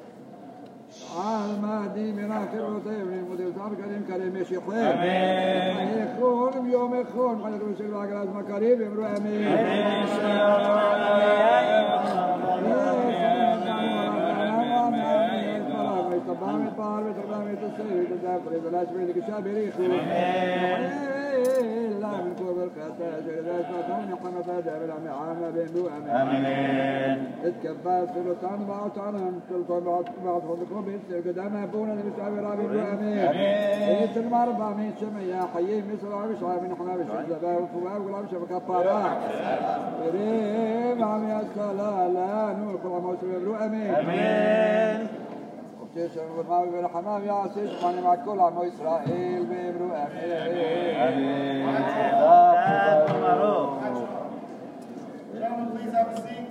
المهدي مراكب وطيب المدير صار كريم كريم يشيخين آمين. يكون يوم يكون حلق رسول الله قال اسمه كريم يمرو امين طبعا طال وتقدم السيد الدافر اذا لا شبيه لك شابريخو لا من كوب الخطا اذا اسمعتون محمد هذا بالعام عام بينو امين اتكفى سلطان بعض عنهم سلطان بعض خلقهم بيصير قدام ابونا اللي بيسعى رابي امين ايت المرضى من سمي يا حيين مثل عبش من احنا بش الزباب والفواب والعبش بكفارات كريم عم يا لا نور كل موسم يبرو امين امين وبتشرب بالماوي بالحمام يا عسيش معني مع كل عمو اسرائيل بيبرو امين امين Gentlemen, please have a seat.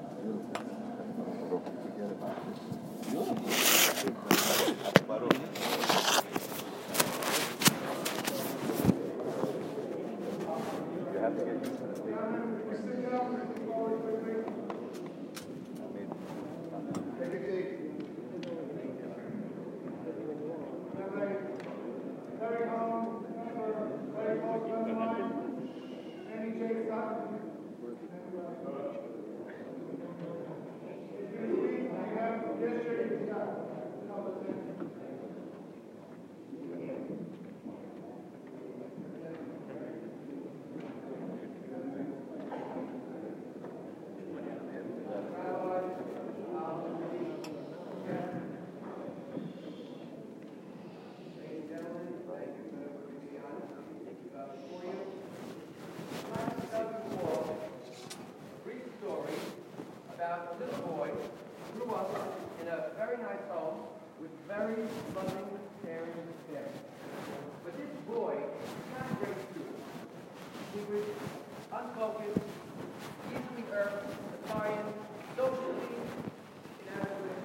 About a little boy who grew up in a very nice home with very loving, caring parents. But this boy was not a great student. He was unfocused, easily irked, defiant, socially inadequate.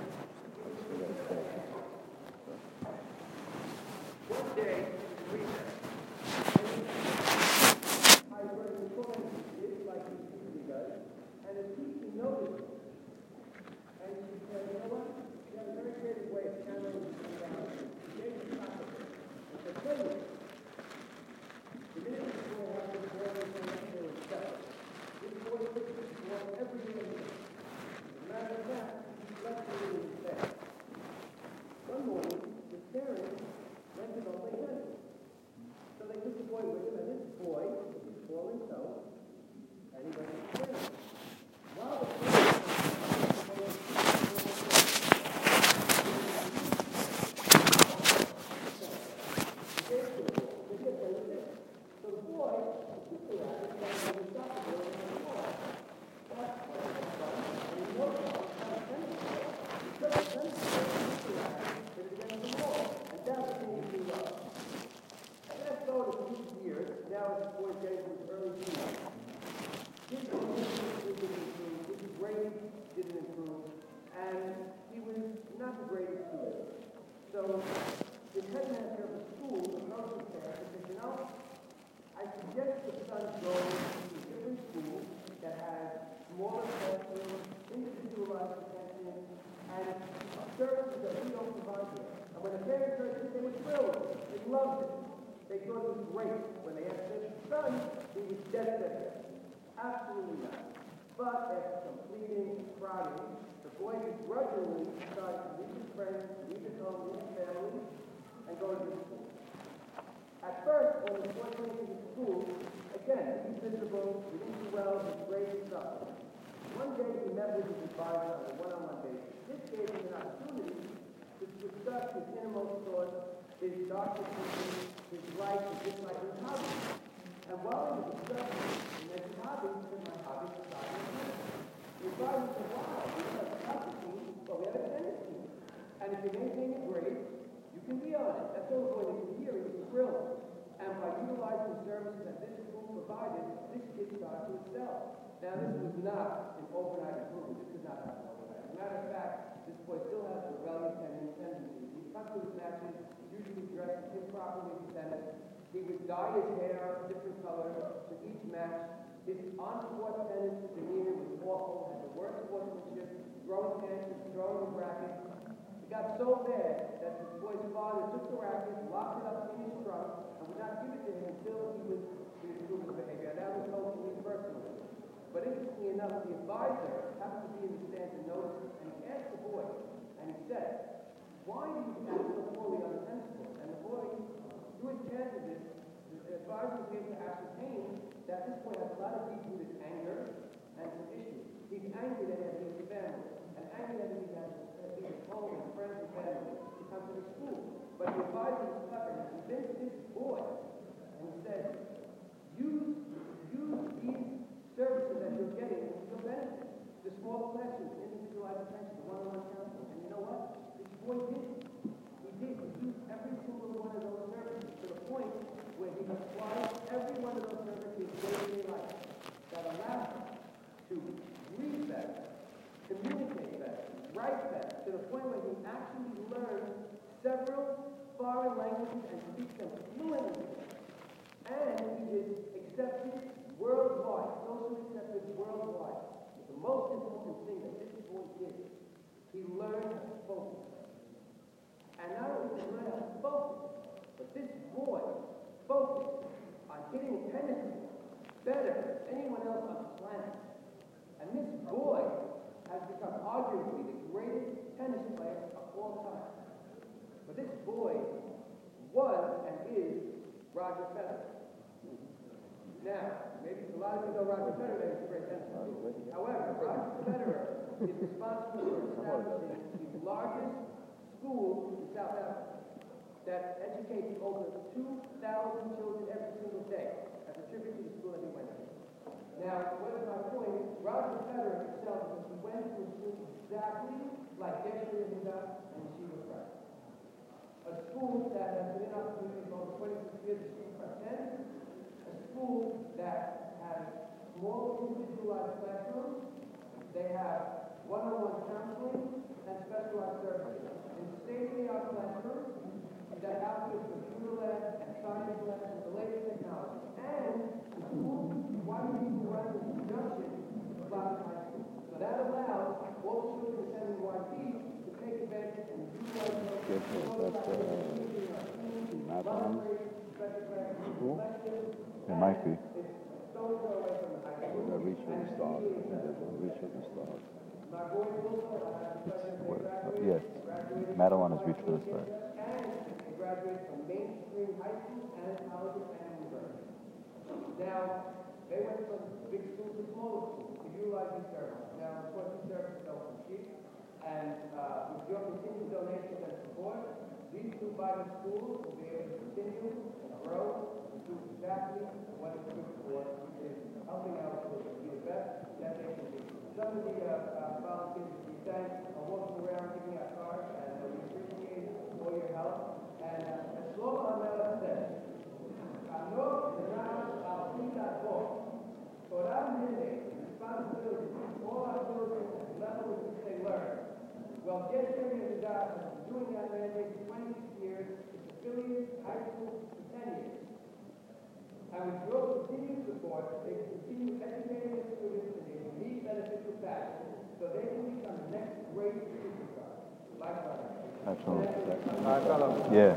One day, in recess, I heard him going like he usually does, and the teacher noticed him. And she said, you know what? You have a very creative way of handling this reality. She gave him a topic. And said, play with it. The minute this boy had this boy was going to himself. This boy took this boy every day. As a matter of fact, he left him in his bed. One morning, his parents went to go play tennis. So the headmaster of the school approaches there and says, I suggest the son go to a different school that has smaller classrooms, individualized attention, and services that we don't provide here. And when the parents heard this, they were thrilled. They loved it. They thought it was great. When they asked their son, he was dead set. Absolutely not. But after completing prodding, the boy begrudgingly decided to leave his friends, leave his home, leave his family, and go to this school. At first, when the boy went to the school, again, he's miserable, he didn't do well, his grades sucked. One day he met with his advisor on a one-on-one basis. This gave him an opportunity to discuss his innermost thoughts, his darkest thinking, his likes, his dislikes, his hobbies. And while he was discussing his hobbies, he said, my hobbies are soccer. The advisor said, wow, we have a soccer team, but we have a tennis team. And if you maintain your grades, you can be on it. That's all the boy was hearing. He was thrilled. And by utilizing the services that this school provided, this kid started to excel. Now, this was not an overnight improvement. This did not happen overnight. As a matter of fact, this boy still has rebellious tendencies. He comes to his matches, usually dressed improperly for tennis. He would dye his hair different colors to each match. His on-court tennis demeanor was awful, had the worst sportsmanship, throwing tantrums, throwing the racket. It got so bad that this boy's father took the racket, locked it up in his trunk, and would not give it to him until he was improved his behavior. That was told to me personally. But interestingly enough, the advisor happened to be in the stands and noticed it, and he asked the boy, and he said, why do you act so poorly on the tennis court? And the boy, through his chance of this, the advisor was able to ascertain that this boy has a lot of deep-rooted anger and some issues. He's angry that he has his family, and angry that he has his home and friends and family to come to the school. But the advisor was clever and convinced this boy, and he said, use these services that you're getting to your benefit. The small classrooms, individualized attention, the one-on-one counseling. And you know what? This boy did. He did. He used every single one of those services to the point where he applied every one of those services in his day-to-day life that allowed him to read better, communicate better, write better, to the point where he actually learned several foreign languages and speaks them fluently. And he is accepted worldwide, socially accepted worldwide. The most important thing that this boy did, he learned how to focus. And not only did he learn how to focus, but this boy focused on hitting a tennis ball better than anyone else on the planet. And this boy has become arguably the greatest tennis player of all time. But this boy was and is Roger Federer. Now, maybe a lot of you know Roger Federer is a great tennis player. However, Roger Federer is responsible for establishing the largest school in South Africa that educates over 2,000 children every single day as a tribute to the school that he went to. Now, what is my point? Roger Federer himself, he went to a school exactly like Geshe Yehuda and Yeshiva Christ. A school that has been in our community for over 26 years, Yeshiva Christ, a school that has small individualized classrooms. They have one-on-one counseling and specialized services. In state-of-the-art classrooms that outfit computer labs and science labs with the latest technology. And the school, why do people run in conjunction with Boston High School? So that allows all children attending YP to take advantage and utilize It might be. The reach of the stars. The reach of the stars. Yes. Madeline has reached for the stars. And graduates from mainstream high schools and colleges and universities. Now, they went from big schools to smaller schools to utilize these services. Now, of course, these services don't come cheap. And with your continued donations and support, these two private schools will be able to continue and grow and do exactly what it's good for, which is helping out children to be the best that they can be. Some of the volunteers we thank are walking around giving out cards, and we appreciate all your help. And as Shlomo HaMelech says, "Anor Zerach al Pita Bo." Torah mandates the responsibility to all our children at the level at which they learn. Well, Geshe Yehuda has doing that man takes 20 years, it's affiliated high school for 10 years. And we will continue to support, they can continue educating the students in a unique beneficial fashion so they can become the next great superstar. Like Absolutely. Yeah.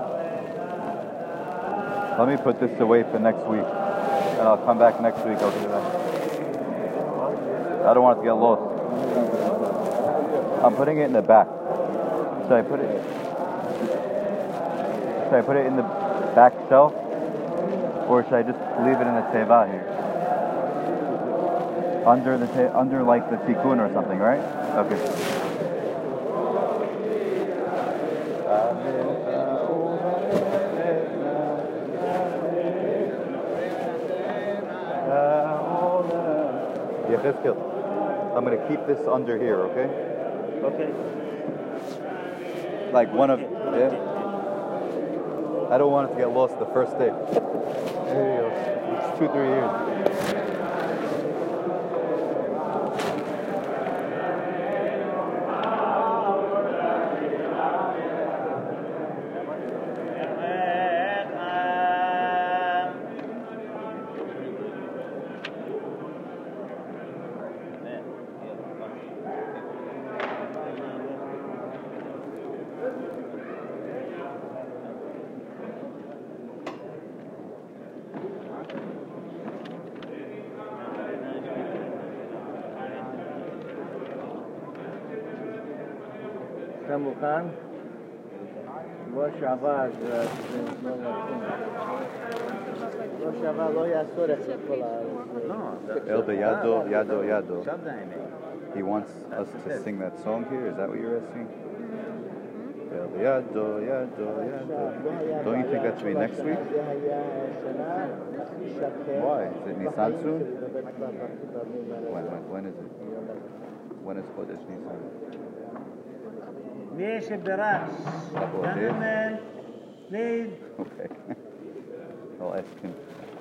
Let me put this away for next week, and I'll come back next week. I'll do that. I don't want it to get lost. I'm putting it in the back. Should I put it in the back shelf, or should I just leave it in the teva here? Under like the tikkun or something, right? Okay. Yechezkel, I'm going to keep this under here, okay? Okay. Like one of, yeah. I don't want it to get lost the first day. There you go. It's 2-3 years. אתה מוכן? שבוע שעבר לא יעשו לך כל Elda Yado, Yado, Yado. He wants us to sing that song here. Is that what you're asking? Elda Yado, Yado, Yado. Don't you think that should be next week? Why? Is it Nisan soon? When is it? When is Chodesh Nisan? מי שברש, gentlemen, please. Okay. I'll ask him.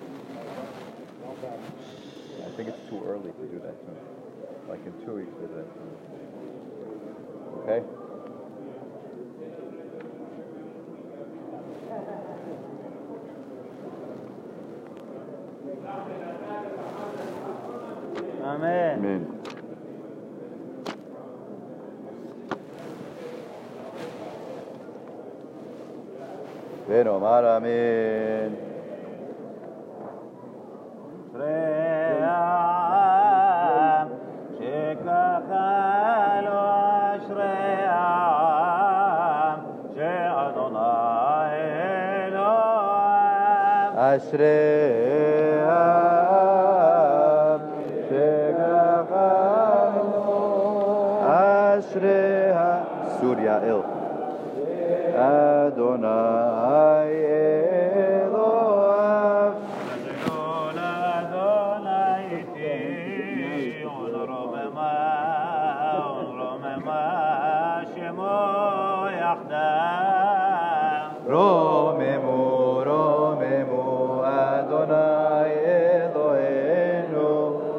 I think it's too early to do that too. Like in 2 weeks, do that too. Okay? Amen. Amen. ונאמר אמן. אשרי העם שככה לו אשרי העם שאדוני אלוהיו אשרי העם שככה לו אשרי סוריה אל אדוני אלוהיו כל אדוני איתי ונרוממה שמו יחדיו רוממו רוממו אדוני אלוהינו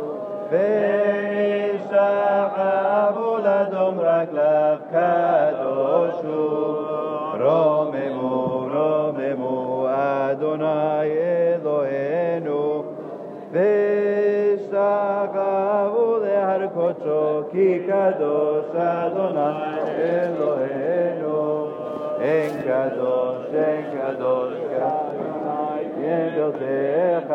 ונשתחוו לדום רגליו קדוש הוא רוממו רוממו אדוני אלוהינו ונשתחוו להר קודשו כי קדוש אדוני אלוהינו אין קדוש כאדוני ילדותיך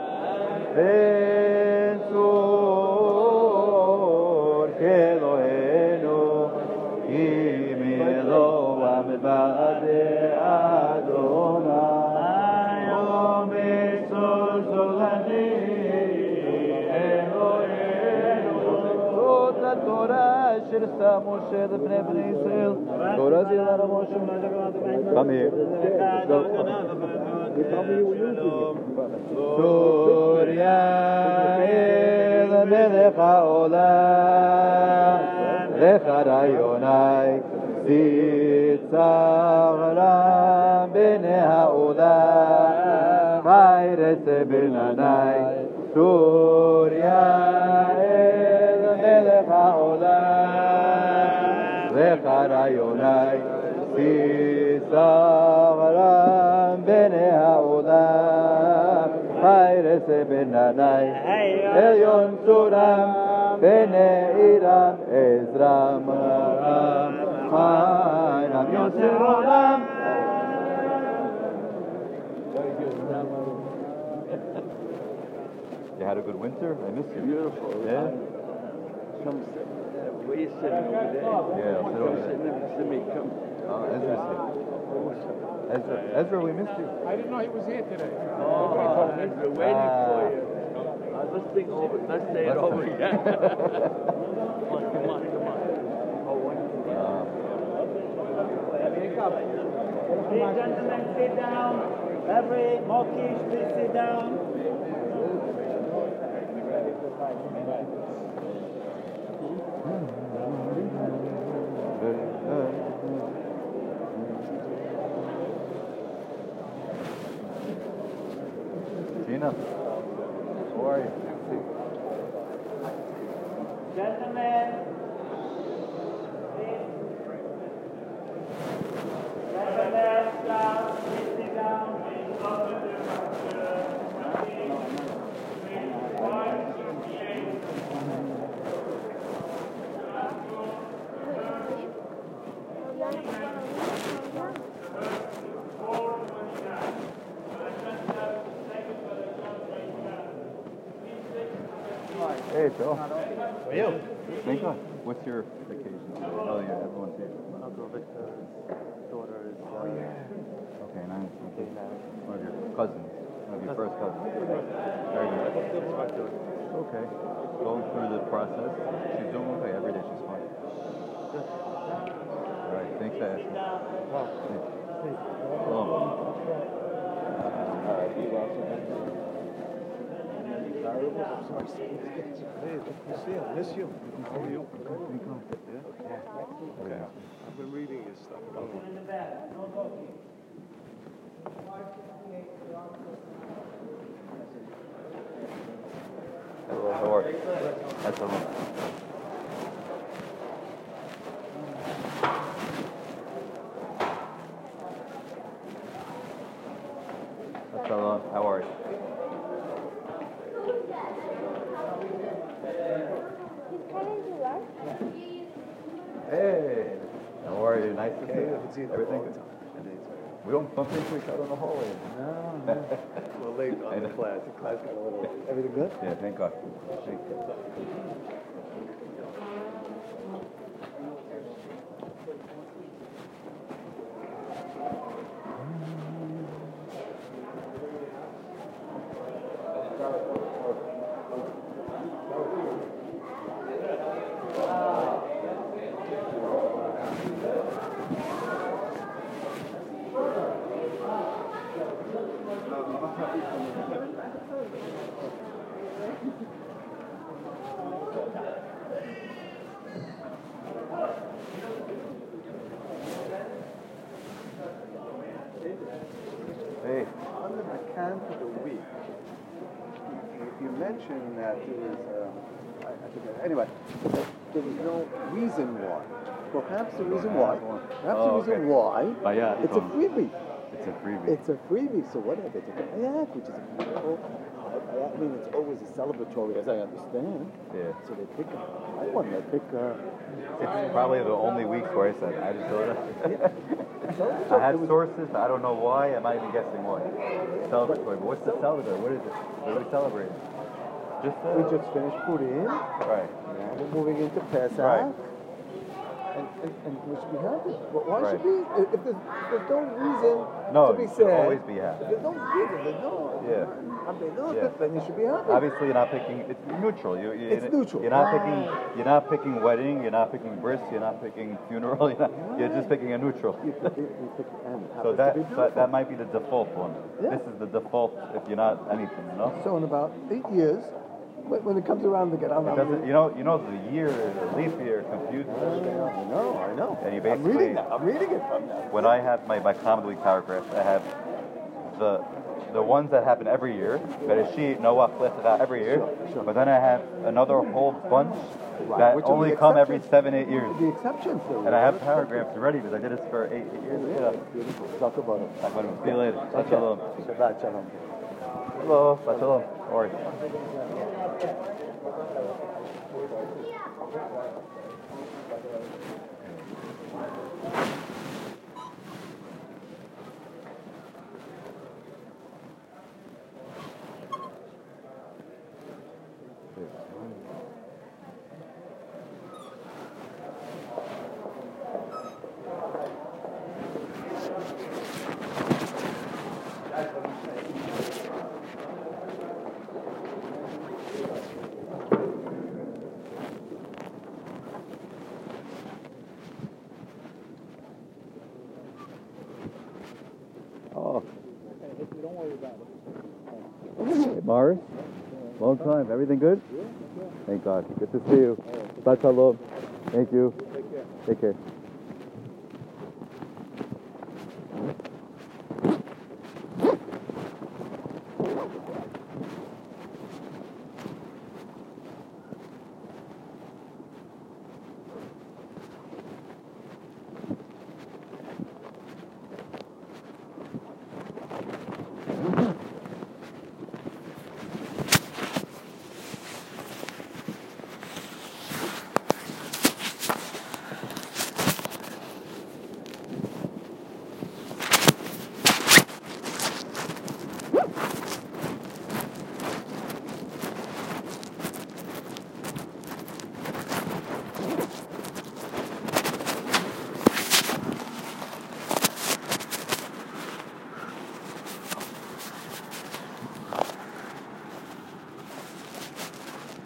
ונצור כאלוהינו אם אלוה מבעדי אדוני ומצור זולני אלוהינו זאת התורה אשר שם משה לבני בני ישראל תורה זילה למשה Come here. סוריה אל מלך העולם לך רעיוני ציצר רם בני העולם חיירס בנני סוריה אל מלך העולם לך רעיוני Sisaram bene haolam Hayres benanai Elyon suram bene iram Ezram Hayram Yosef olam. You had a good winter? I miss you. Beautiful. Yeah? Come sit. Where you sitting over there? Yeah, I'll sit over Sit there. next to me. Come. Ezra's here. Ezra, we missed you. I didn't know he was here today. Oh, we're waiting for you. Let's think over. Let's say it over again. Come on. Please, gentlemen, sit down. Every Mokish, please sit down. Gina, how are you? Gentlemen, please. Gentlemen, stop. Please sit down. Hey, Phil. How are you? Thank God. What's your vacation? Oh, yeah, everyone's here. Uncle Victor's daughter is. Okay, nice. Okay. One of your cousins. One of your first cousins. Very good. Okay. Going through the process. She's doing okay. Every day she's fine. All right. Thanks for asking. Miss you. How are you? Okay. I've been reading your stuff. How are you? That's all. That's all. How are you? Hey, how are you? Nice to see you. Everything good? We don't bump into each other in the hallway. No. We're late on the class. The class got a little late. Everything good? Yeah, thank God. Thank you. Hey. On the account of the week, you mentioned that there was, I forget, anyway, that there was no reason why. Perhaps the reason why, it's a freebie. It's a freebie. It's a freebie, so what? They take a yak, which is a beautiful, I mean, it's always a celebratory, as I understand. Yeah. So they pick one, they pick It's probably the only week where I said, I just thought it. I had sources, I don't know why, I'm not even guessing why. Celebratory, but what's the celebratory? What is it? What are we celebrating? we just finished Purim. Right. Now we're moving into Pesach. Right. And we should be happy. But why Right. should we? If there's no reason No, to be you should sad. always be happy. If there's no reason, there's no. Yeah. I mean, no, Yeah. then you should be happy. Obviously, you're not picking. It's neutral. It's neutral. You're not picking. You're not picking wedding. You're not picking bris. You're not picking funeral. You're just picking a neutral. You pick and it So happens to be that might be the default one. Yeah. This is the default if you're not anything. You know. So in about 8 years, when it comes around again, I'm It doesn't. You know the year, the leap year confuses everything. I know. And you I'm basically. reading that. I'm reading it from that. When I have my comedy week paragraphs, I have the ones that happen every year, Bereshit, Noah, Chesed, every year. Sure. But then I have another whole bunch that Which are only the come every exceptions? 7-8 years. The exceptions, though. And I have paragraphs ready because I did this for 8 years. Yeah, beautiful. Talk about it. Talk about it. See you later. Shabbat shalom. Shabbat shalom. Hello. Shabbat shalom. Ori. Oh. Hey, Morris. Long time. Everything good? Thank God. Good to see you. Shabbat shalom. Thank you. Take care.